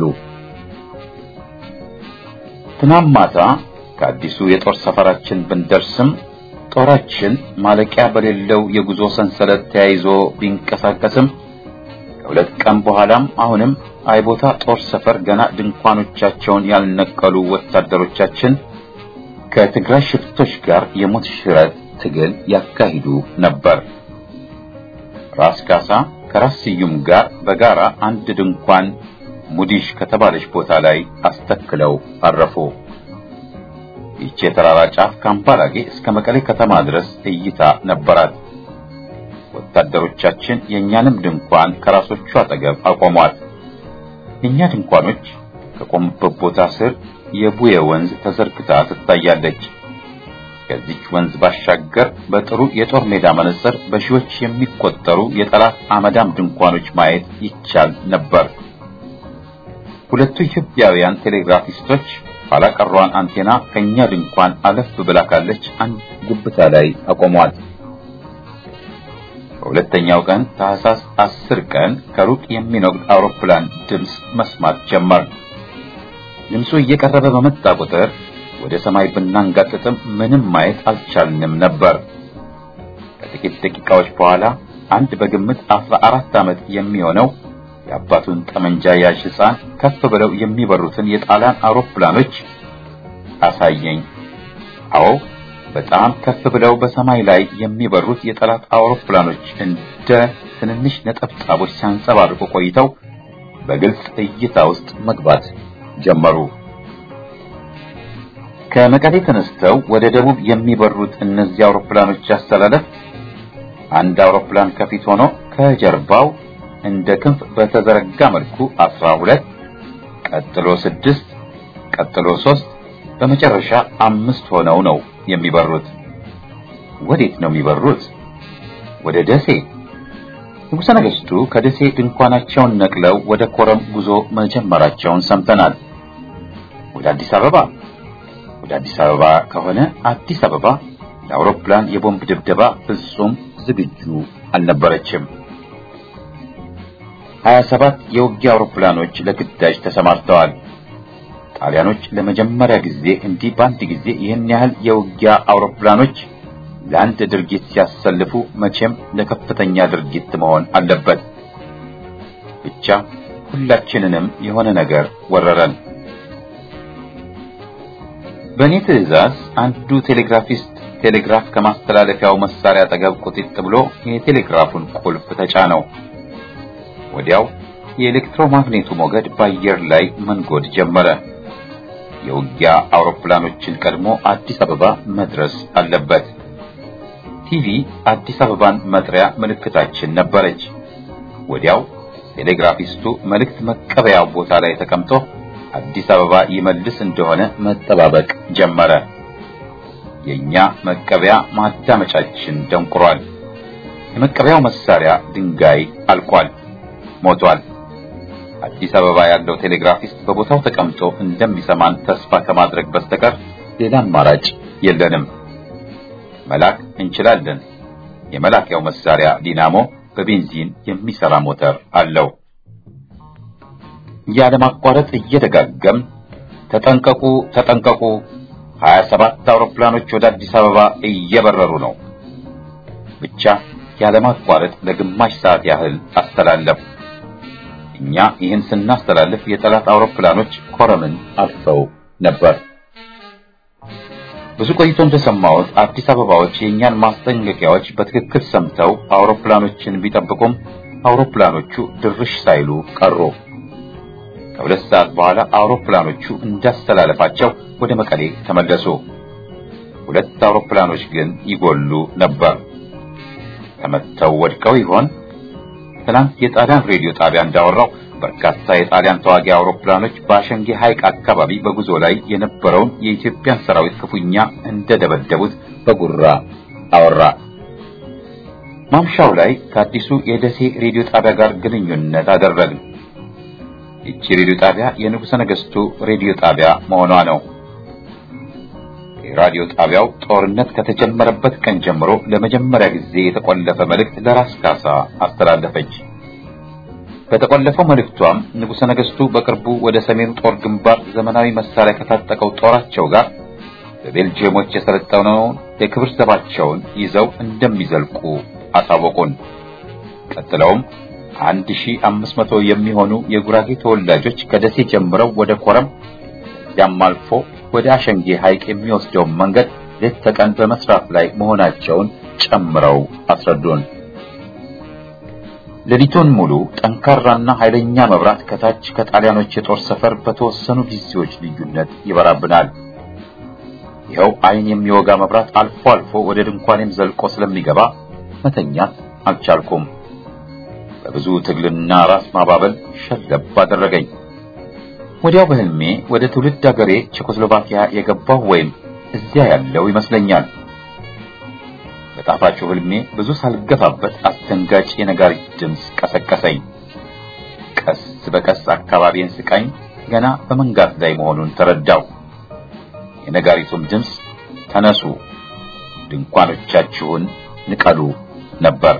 ትናንት ማታ ከአዲሱ የጦር ሰፈራችን ብንደርስም ጦራችን ማለቂያ በሌለው የጉዞ ሰንሰለት ተያይዞ ቢንቀሳቀስም ከሁለት ቀን በኋላም አሁንም አይቦታ ጦር ሰፈር ገና ድንኳኖቻቸውን ያልነቀሉ ወታደሮቻችን ከትግራይ ሽፍቶች ጋር የሞት ሽረት ትግል ያካሂዱ ነበር። ራስ ካሳ ከራስ ስዩም ጋር በጋራ አንድ ድንኳን ሙዲሽ ከተባለች ቦታ ላይ አስተክለው አረፉ። ይህች የተራራ ጫፍ ካምባላጌ እስከ መቀሌ ከተማ ድረስ እይታ ነበራት። ወታደሮቻችን የኛንም ድንኳን ከራሶቹ አጠገብ አቆሟት። የኛ ድንኳኖች ከቆሙበት ቦታ ስር የቡዬ ወንዝ ተዘርግታ ትታያለች። ከዚህ ወንዝ ባሻገር በጥሩ የጦር ሜዳ መነጽር በሺዎች የሚቆጠሩ የጠላት አመዳም ድንኳኖች ማየት ይቻል ነበር። ሁለቱ ኢትዮጵያውያን ቴሌግራፊስቶች ኋላቀሯን አንቴና ከኛ ድንኳን አለፍ ብላ ካለች አንድ ጉብታ ላይ አቆሟት። በሁለተኛው ቀን ታህሳስ አስር ቀን ከሩቅ የሚነጉድ አውሮፕላን ድምጽ መስማት ጀመር። ድምጹ እየቀረበ በመጣ ቁጥር ወደ ሰማይ ብናንጋጥጥም ምንም ማየት አልቻልንም ነበር። ከጥቂት ደቂቃዎች በኋላ አንድ በግምት አስራ አራት ዓመት የሚሆነው የአባቱን ጠመንጃ ያዥ ሕፃን ከፍ ብለው የሚበሩትን የጣሊያን አውሮፕላኖች አሳየኝ። አዎ በጣም ከፍ ብለው በሰማይ ላይ የሚበሩት የጠላት አውሮፕላኖች እንደ ትንንሽ ነጠብጣቦች ሲያንጸባርቁ ቆይተው በግልጽ እይታ ውስጥ መግባት ጀመሩ። ከመቀሌ ተነስተው ወደ ደቡብ የሚበሩት እነዚህ አውሮፕላኖች አስተላለፍ አንድ አውሮፕላን ከፊት ሆኖ ከጀርባው እንደ ክንፍ በተዘረጋ መልኩ አስራ ሁለት ቀጥሎ ስድስት ቀጥሎ ሶስት በመጨረሻ አምስት ሆነው ነው የሚበሩት። ወዴት ነው የሚበሩት? ወደ ደሴ። ንጉሠ ነገሥቱ ከደሴ ድንኳናቸውን ነቅለው ወደ ኮረም ጉዞ መጀመራቸውን ሰምተናል። ወደ አዲስ አበባ ወደ አዲስ አበባ ከሆነ አዲስ አበባ ለአውሮፕላን የቦምብ ድብደባ ፍጹም ዝግጁ አልነበረችም። ሀያ ሰባት የውጊያ አውሮፕላኖች ለግዳጅ ተሰማርተዋል። ጣሊያኖች ለመጀመሪያ ጊዜ እንዲህ በአንድ ጊዜ ይህን ያህል የውጊያ አውሮፕላኖች ለአንድ ድርጊት ሲያሰልፉ መቼም ለከፍተኛ ድርጊት መሆን አለበት። ብቻ ሁላችንንም የሆነ ነገር ወረረን። በእኔ ትዕዛዝ አንዱ ቴሌግራፊስት ቴሌግራፍ ከማስተላለፊያው መሳሪያ አጠገብ ቁጥጥ ብሎ የቴሌግራፉን ቁልፍ ተጫነው። ወዲያው የኤሌክትሮማግኔቱ ሞገድ በአየር ላይ መንጎድ ጀመረ። የውጊያ አውሮፕላኖችን ቀድሞ አዲስ አበባ መድረስ አለበት። ቲቪ አዲስ አበባን መጥሪያ ምልክታችን ነበረች። ወዲያው ቴሌግራፊስቱ መልእክት መቀበያው ቦታ ላይ ተቀምጦ አዲስ አበባ ይመልስ እንደሆነ መጠባበቅ ጀመረ። የኛ መቀበያ ማዳመጫችን ደንቁሯል። የመቀበያው መሳሪያ ድንጋይ አልቋል፣ ሞቷል። አዲስ አበባ ያለው ቴሌግራፊስት በቦታው ተቀምጦ እንደሚሰማን ተስፋ ከማድረግ በስተቀር ሌላ አማራጭ የለንም። መላክ እንችላለን። የመላኪያው መሳሪያ ዲናሞ በቤንዚን የሚሰራ ሞተር አለው። ያለማቋረጥ እየደጋገም ተጠንቀቁ ተጠንቀቁ፣ ሀያ ሰባት አውሮፕላኖች ወደ አዲስ አበባ እየበረሩ ነው ብቻ ያለማቋረጥ ለግማሽ ሰዓት ያህል አስተላለፍ። እኛ ይህን ስናስተላልፍ የጠላት አውሮፕላኖች ኮረምን አልፈው ነበር። ብዙ ቆይቶ እንደሰማሁት አዲስ አበባዎች የኛን ማስጠንቀቂያዎች በትክክል ሰምተው አውሮፕላኖችን ቢጠብቁም አውሮፕላኖቹ ድርሽ ሳይሉ ቀሩ። ከሁለት ሰዓት በኋላ አውሮፕላኖቹ እንዳስተላለፋቸው ወደ መቀሌ ተመለሱ። ሁለት አውሮፕላኖች ግን ይጎሉ ነበር። ተመተው ወድቀው ይሆን? ትናንት የጣሊያን ሬዲዮ ጣቢያ እንዳወራው በርካታ የጣሊያን ተዋጊ አውሮፕላኖች በአሸንጌ ሐይቅ አካባቢ በጉዞ ላይ የነበረውን የኢትዮጵያን ሰራዊት ክፉኛ እንደደበደቡት በጉራ አወራ። ማምሻው ላይ ከአዲሱ የደሴ ሬዲዮ ጣቢያ ጋር ግንኙነት አደረግን። ይቺ ሬዲዮ ጣቢያ የንጉሠ ነገሥቱ ሬዲዮ ጣቢያ መሆኗ ነው። የራዲዮ ጣቢያው ጦርነት ከተጀመረበት ቀን ጀምሮ ለመጀመሪያ ጊዜ የተቆለፈ መልእክት ለራስ ካሳ አስተላለፈች። በተቆለፈው መልእክቷም ንጉሠ ነገሥቱ በቅርቡ ወደ ሰሜኑ ጦር ግንባር ዘመናዊ መሳሪያ ከታጠቀው ጦራቸው ጋር በቤልጂየሞች የሰለጠነውን የክብር ዘባቸውን ይዘው እንደሚዘልቁ አሳወቁን። ቀጥለውም አንድ ሺህ አምስት መቶ የሚሆኑ የጉራጌ ተወላጆች ከደሴ ጀምረው ወደ ኮረም ያም አልፎ ወደ አሸንጌ ሐይቅ የሚወስደው መንገድ ሌት ተቀን በመስራት ላይ መሆናቸውን ጨምረው አስረዱን። ሌሊቱን ሙሉ ጠንካራና ኃይለኛ መብራት ከታች ከጣሊያኖች የጦር ሰፈር በተወሰኑ ጊዜዎች ልዩነት ይበራብናል። ይኸው አይን የሚወጋ መብራት አልፎ አልፎ ወደ ድንኳኔም ዘልቆ ስለሚገባ መተኛት አልቻልኩም። በብዙ ትግልና ራስ ማባበል ሸለብ አደረገኝ። ወዲያው በህልሜ ወደ ትውልድ ሀገሬ ቼኮስሎቫኪያ የገባሁ ወይም እዚያ ያለው ይመስለኛል። በጣፋጩ ህልሜ ብዙ ሳልገፋበት አስደንጋጭ የነጋሪት ድምፅ ቀሰቀሰኝ። ቀስ በቀስ አካባቢን ስቃኝ ገና በመንጋት ላይ መሆኑን ተረዳው። የነጋሪቱም ድምፅ ተነሱ፣ ድንኳኖቻችሁን ንቀሉ ነበር።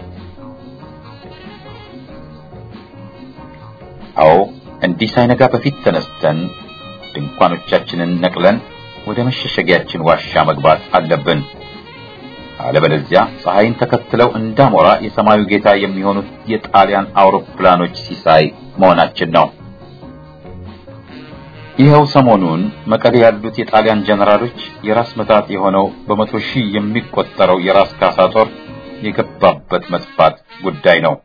አዎ እንዲህ ሳይነጋ በፊት ተነስተን ድንኳኖቻችንን ነቅለን ወደ መሸሸጊያችን ዋሻ መግባት አለብን። አለበለዚያ ፀሐይን ተከትለው እንዳሞራ የሰማዩ ጌታ የሚሆኑት የጣሊያን አውሮፕላኖች ሲሳይ መሆናችን ነው። ይኸው ሰሞኑን መቀሌ ያሉት የጣሊያን ጀነራሎች የራስ መታት የሆነው በመቶ ሺህ የሚቆጠረው የራስ ካሳ ጦር የገባበት መጥፋት ጉዳይ ነው።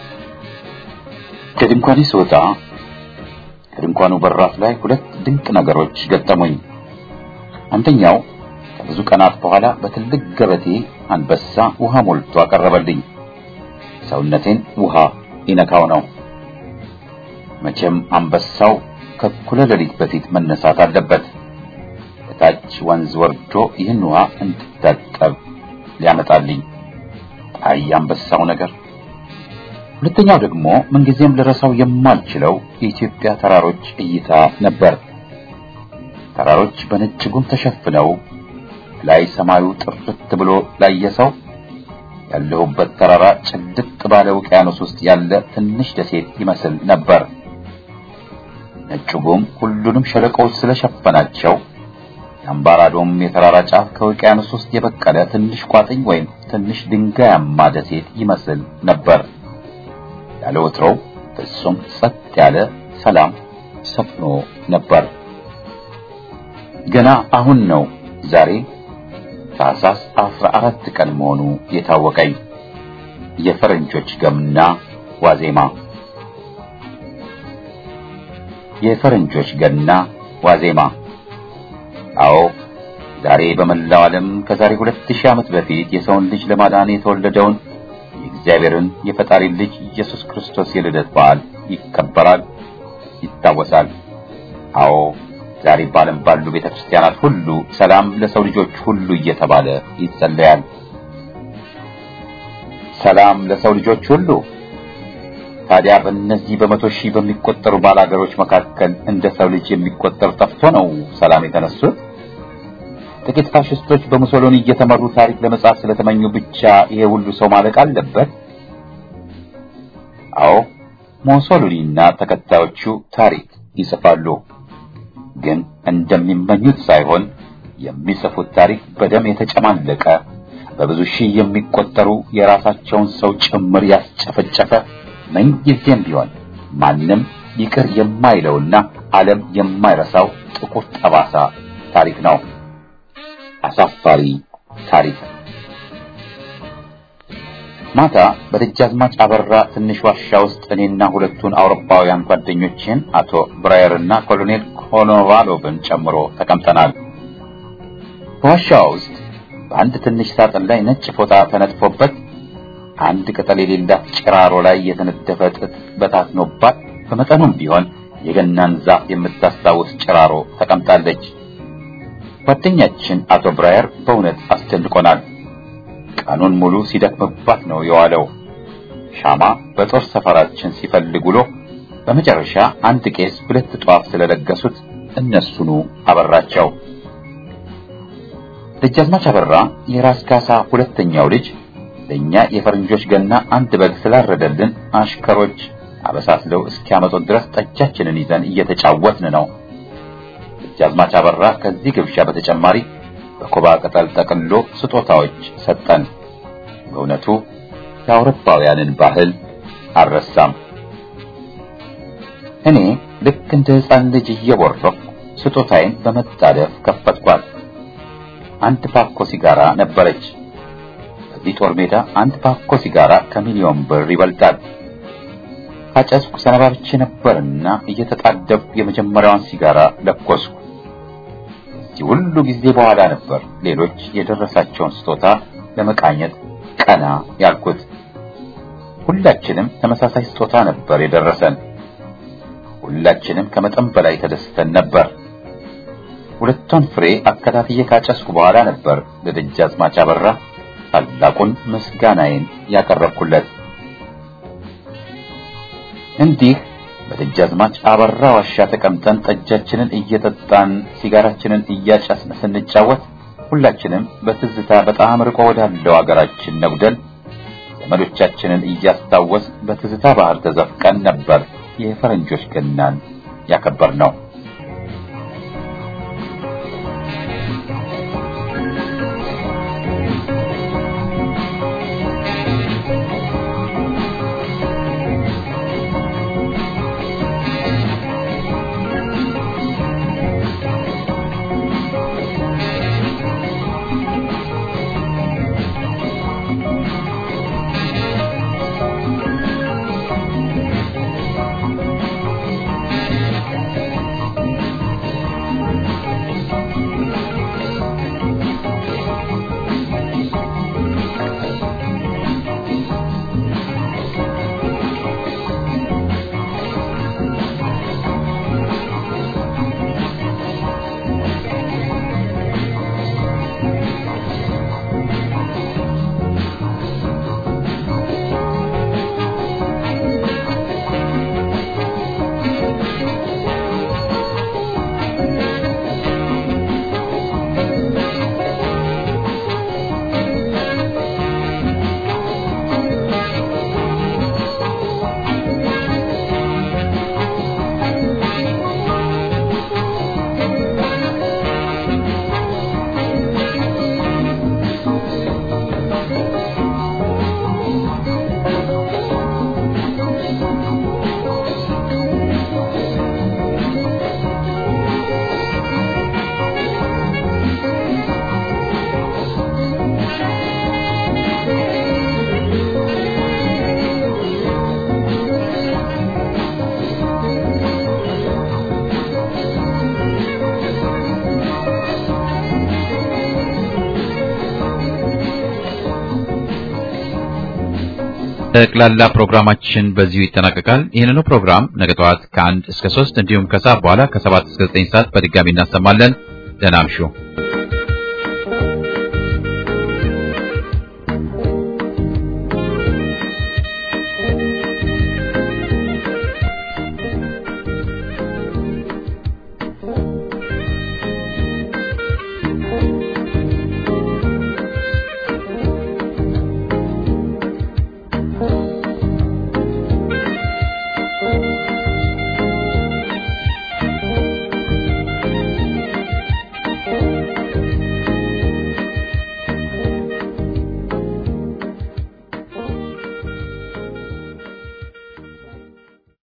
ከድንኳኔ ስወጣ ከድንኳኑ በራፍ ላይ ሁለት ድንቅ ነገሮች ገጠሙኝ። አንደኛው ከብዙ ቀናት በኋላ በትልቅ ገበቴ አንበሳ ውሃ ሞልቶ አቀረበልኝ። ሰውነቴን ውሃ ይነካው ነው። መቼም አንበሳው ከኩለ ሌሊት በፊት መነሳት አለበት። በታች ወንዝ ወርዶ ይህን ውሃ እንድታጠብ ሊያመጣልኝ። አይ አንበሳው ነገር። ሁለተኛው ደግሞ ምንጊዜም ልረሳው የማልችለው የኢትዮጵያ ተራሮች እይታ ነበር። ተራሮች በነጭ ጉም ተሸፍነው ላይ ሰማዩ ጥርት ብሎ ላየሰው ያለሁበት ተራራ ጭልጥ ባለ ውቅያኖስ ውስጥ ያለ ትንሽ ደሴት ይመስል ነበር። ነጭ ጉም ሁሉንም ሸለቆዎች ስለሸፈናቸው የአምባራዶም የተራራ ጫፍ ከውቅያኖስ ውስጥ የበቀለ ትንሽ ቋጥኝ ወይም ትንሽ ድንጋያማ ደሴት ይመስል ነበር። ያለ ወትሮው ፍጹም ጸጥ ያለ ሰላም ሰፍኖ ነበር። ገና አሁን ነው ዛሬ ታህሳስ አስራ አራት ቀን መሆኑ የታወቀኝ። የፈረንጆች ገና ዋዜማ የፈረንጆች ገና ዋዜማ አዎ ዛሬ በመላው ዓለም ከዛሬ ሁለት ሺህ ዓመት በፊት የሰውን ልጅ ለማዳን የተወለደውን የእግዚአብሔርን የፈጣሪ ልጅ ኢየሱስ ክርስቶስ የልደት በዓል ይከበራል፣ ይታወሳል። አዎ ዛሬ በዓለም ባሉ ቤተክርስቲያናት ሁሉ ሰላም ለሰው ልጆች ሁሉ እየተባለ ይጸለያል። ሰላም ለሰው ልጆች ሁሉ። ታዲያ በእነዚህ በመቶ ሺህ በሚቆጠሩ ባላገሮች መካከል እንደ ሰው ልጅ የሚቆጠር ጠፍቶ ነው ሰላም የተነሱት? ጥቂት ፋሽስቶች በሙሶሎኒ እየተመሩ ታሪክ ለመጻፍ ስለተመኙ ብቻ ይሄ ሁሉ ሰው ማለቅ አለበት? አዎ ሙሶሎኒና ተከታዮቹ ታሪክ ይጽፋሉ። ግን እንደሚመኙት ሳይሆን የሚጽፉት ታሪክ በደም የተጨማለቀ በብዙ ሺህ የሚቆጠሩ የራሳቸውን ሰው ጭምር ያስጨፈጨፈ ምንጊዜም ቢሆን ማንም ይቅር የማይለውና ዓለም የማይረሳው ጥቁር ጠባሳ ታሪክ ነው። አሳፋሪ ታሪክ። ማታ በደጃዝማች አበራ ትንሽ ዋሻ ውስጥ እኔና ሁለቱን አውሮፓውያን ጓደኞቼን አቶ ብራየርና ኮሎኔል ኮኖቫሎቭን ጨምሮ ተቀምጠናል። በዋሻው ውስጥ በአንድ ትንሽ ሳጥን ላይ ነጭ ፎጣ ተነጥፎበት አንድ ቅጠል የሌላት ጭራሮ ላይ የተነደፈ ጥጥ በታትኖባት በመጠኑም ቢሆን የገናን ዛፍ የምታስታውስ ጭራሮ ተቀምጣለች። ጓደኛችን አቶ ብራየር በእውነት አስደንቆናል። ቀኑን ሙሉ ሲደክምባት ነው የዋለው። ሻማ በጦር ሰፈራችን ሲፈልግ ውሎ በመጨረሻ አንድ ቄስ ሁለት ጧፍ ስለለገሱት እነሱኑ አበራቸው። ደጃዝማች አበራ የራስ ካሳ ሁለተኛው ልጅ ለኛ የፈረንጆች ገና አንድ በግ ስላረደልን አሽከሮች አበሳስለው እስኪያመጡት ድረስ ጠጃችንን ይዘን እየተጫወትን ነው። ደጃዝማች አበራ ከዚህ ግብዣ በተጨማሪ በኮባ ቅጠል ጠቅሎ ስጦታዎች ሰጠን። በእውነቱ የአውሮፓውያንን ባህል አልረሳም። እኔ ልክ እንደ ሕፃን ልጅ እየቦረቅኩ ስጦታዬን በመጣደፍ ከፈትኳት። አንድ ፓኮ ሲጋራ ነበረች። በዚህ ጦር ሜዳ አንድ ፓኮ ሲጋራ ከሚሊዮን ብር ይበልጣል። ካጨስኩ ሰነባብቼ ነበርና እየተጣደብኩ የመጀመሪያዋን ሲጋራ ለኮስኩ። ከዚህ ሁሉ ጊዜ በኋላ ነበር ሌሎች የደረሳቸውን ስጦታ ለመቃኘት ቀና ያልኩት። ሁላችንም ተመሳሳይ ስጦታ ነበር የደረሰን። ሁላችንም ከመጠን በላይ ተደስተን ነበር። ሁለቱን ፍሬ አከታትዬ ካጨስኩ በኋላ ነበር ለደጃዝማች አበራ ታላቁን ምስጋናዬን ያቀረብኩለት። እንዲህ በደጃዝማች አበራ ዋሻ ተቀምጠን ጠጃችንን እየጠጣን ሲጋራችንን እያጨስን ስንጫወት ሁላችንም በትዝታ በጣም ርቆ ወዳለው አገራችን ነጉደን ዘመዶቻችንን እያስታወስ በትዝታ ባህር ተዘፍቀን ነበር የፈረንጆች ገናን ያከበርነው። ጠቅላላ ፕሮግራማችን በዚሁ ይጠናቀቃል። ይህንኑ ፕሮግራም ነገ ጠዋት ከአንድ እስከ ሶስት እንዲሁም ከሰዓት በኋላ ከሰባት እስከ ዘጠኝ ሰዓት በድጋሚ እናሰማለን። ደህና እምሹ።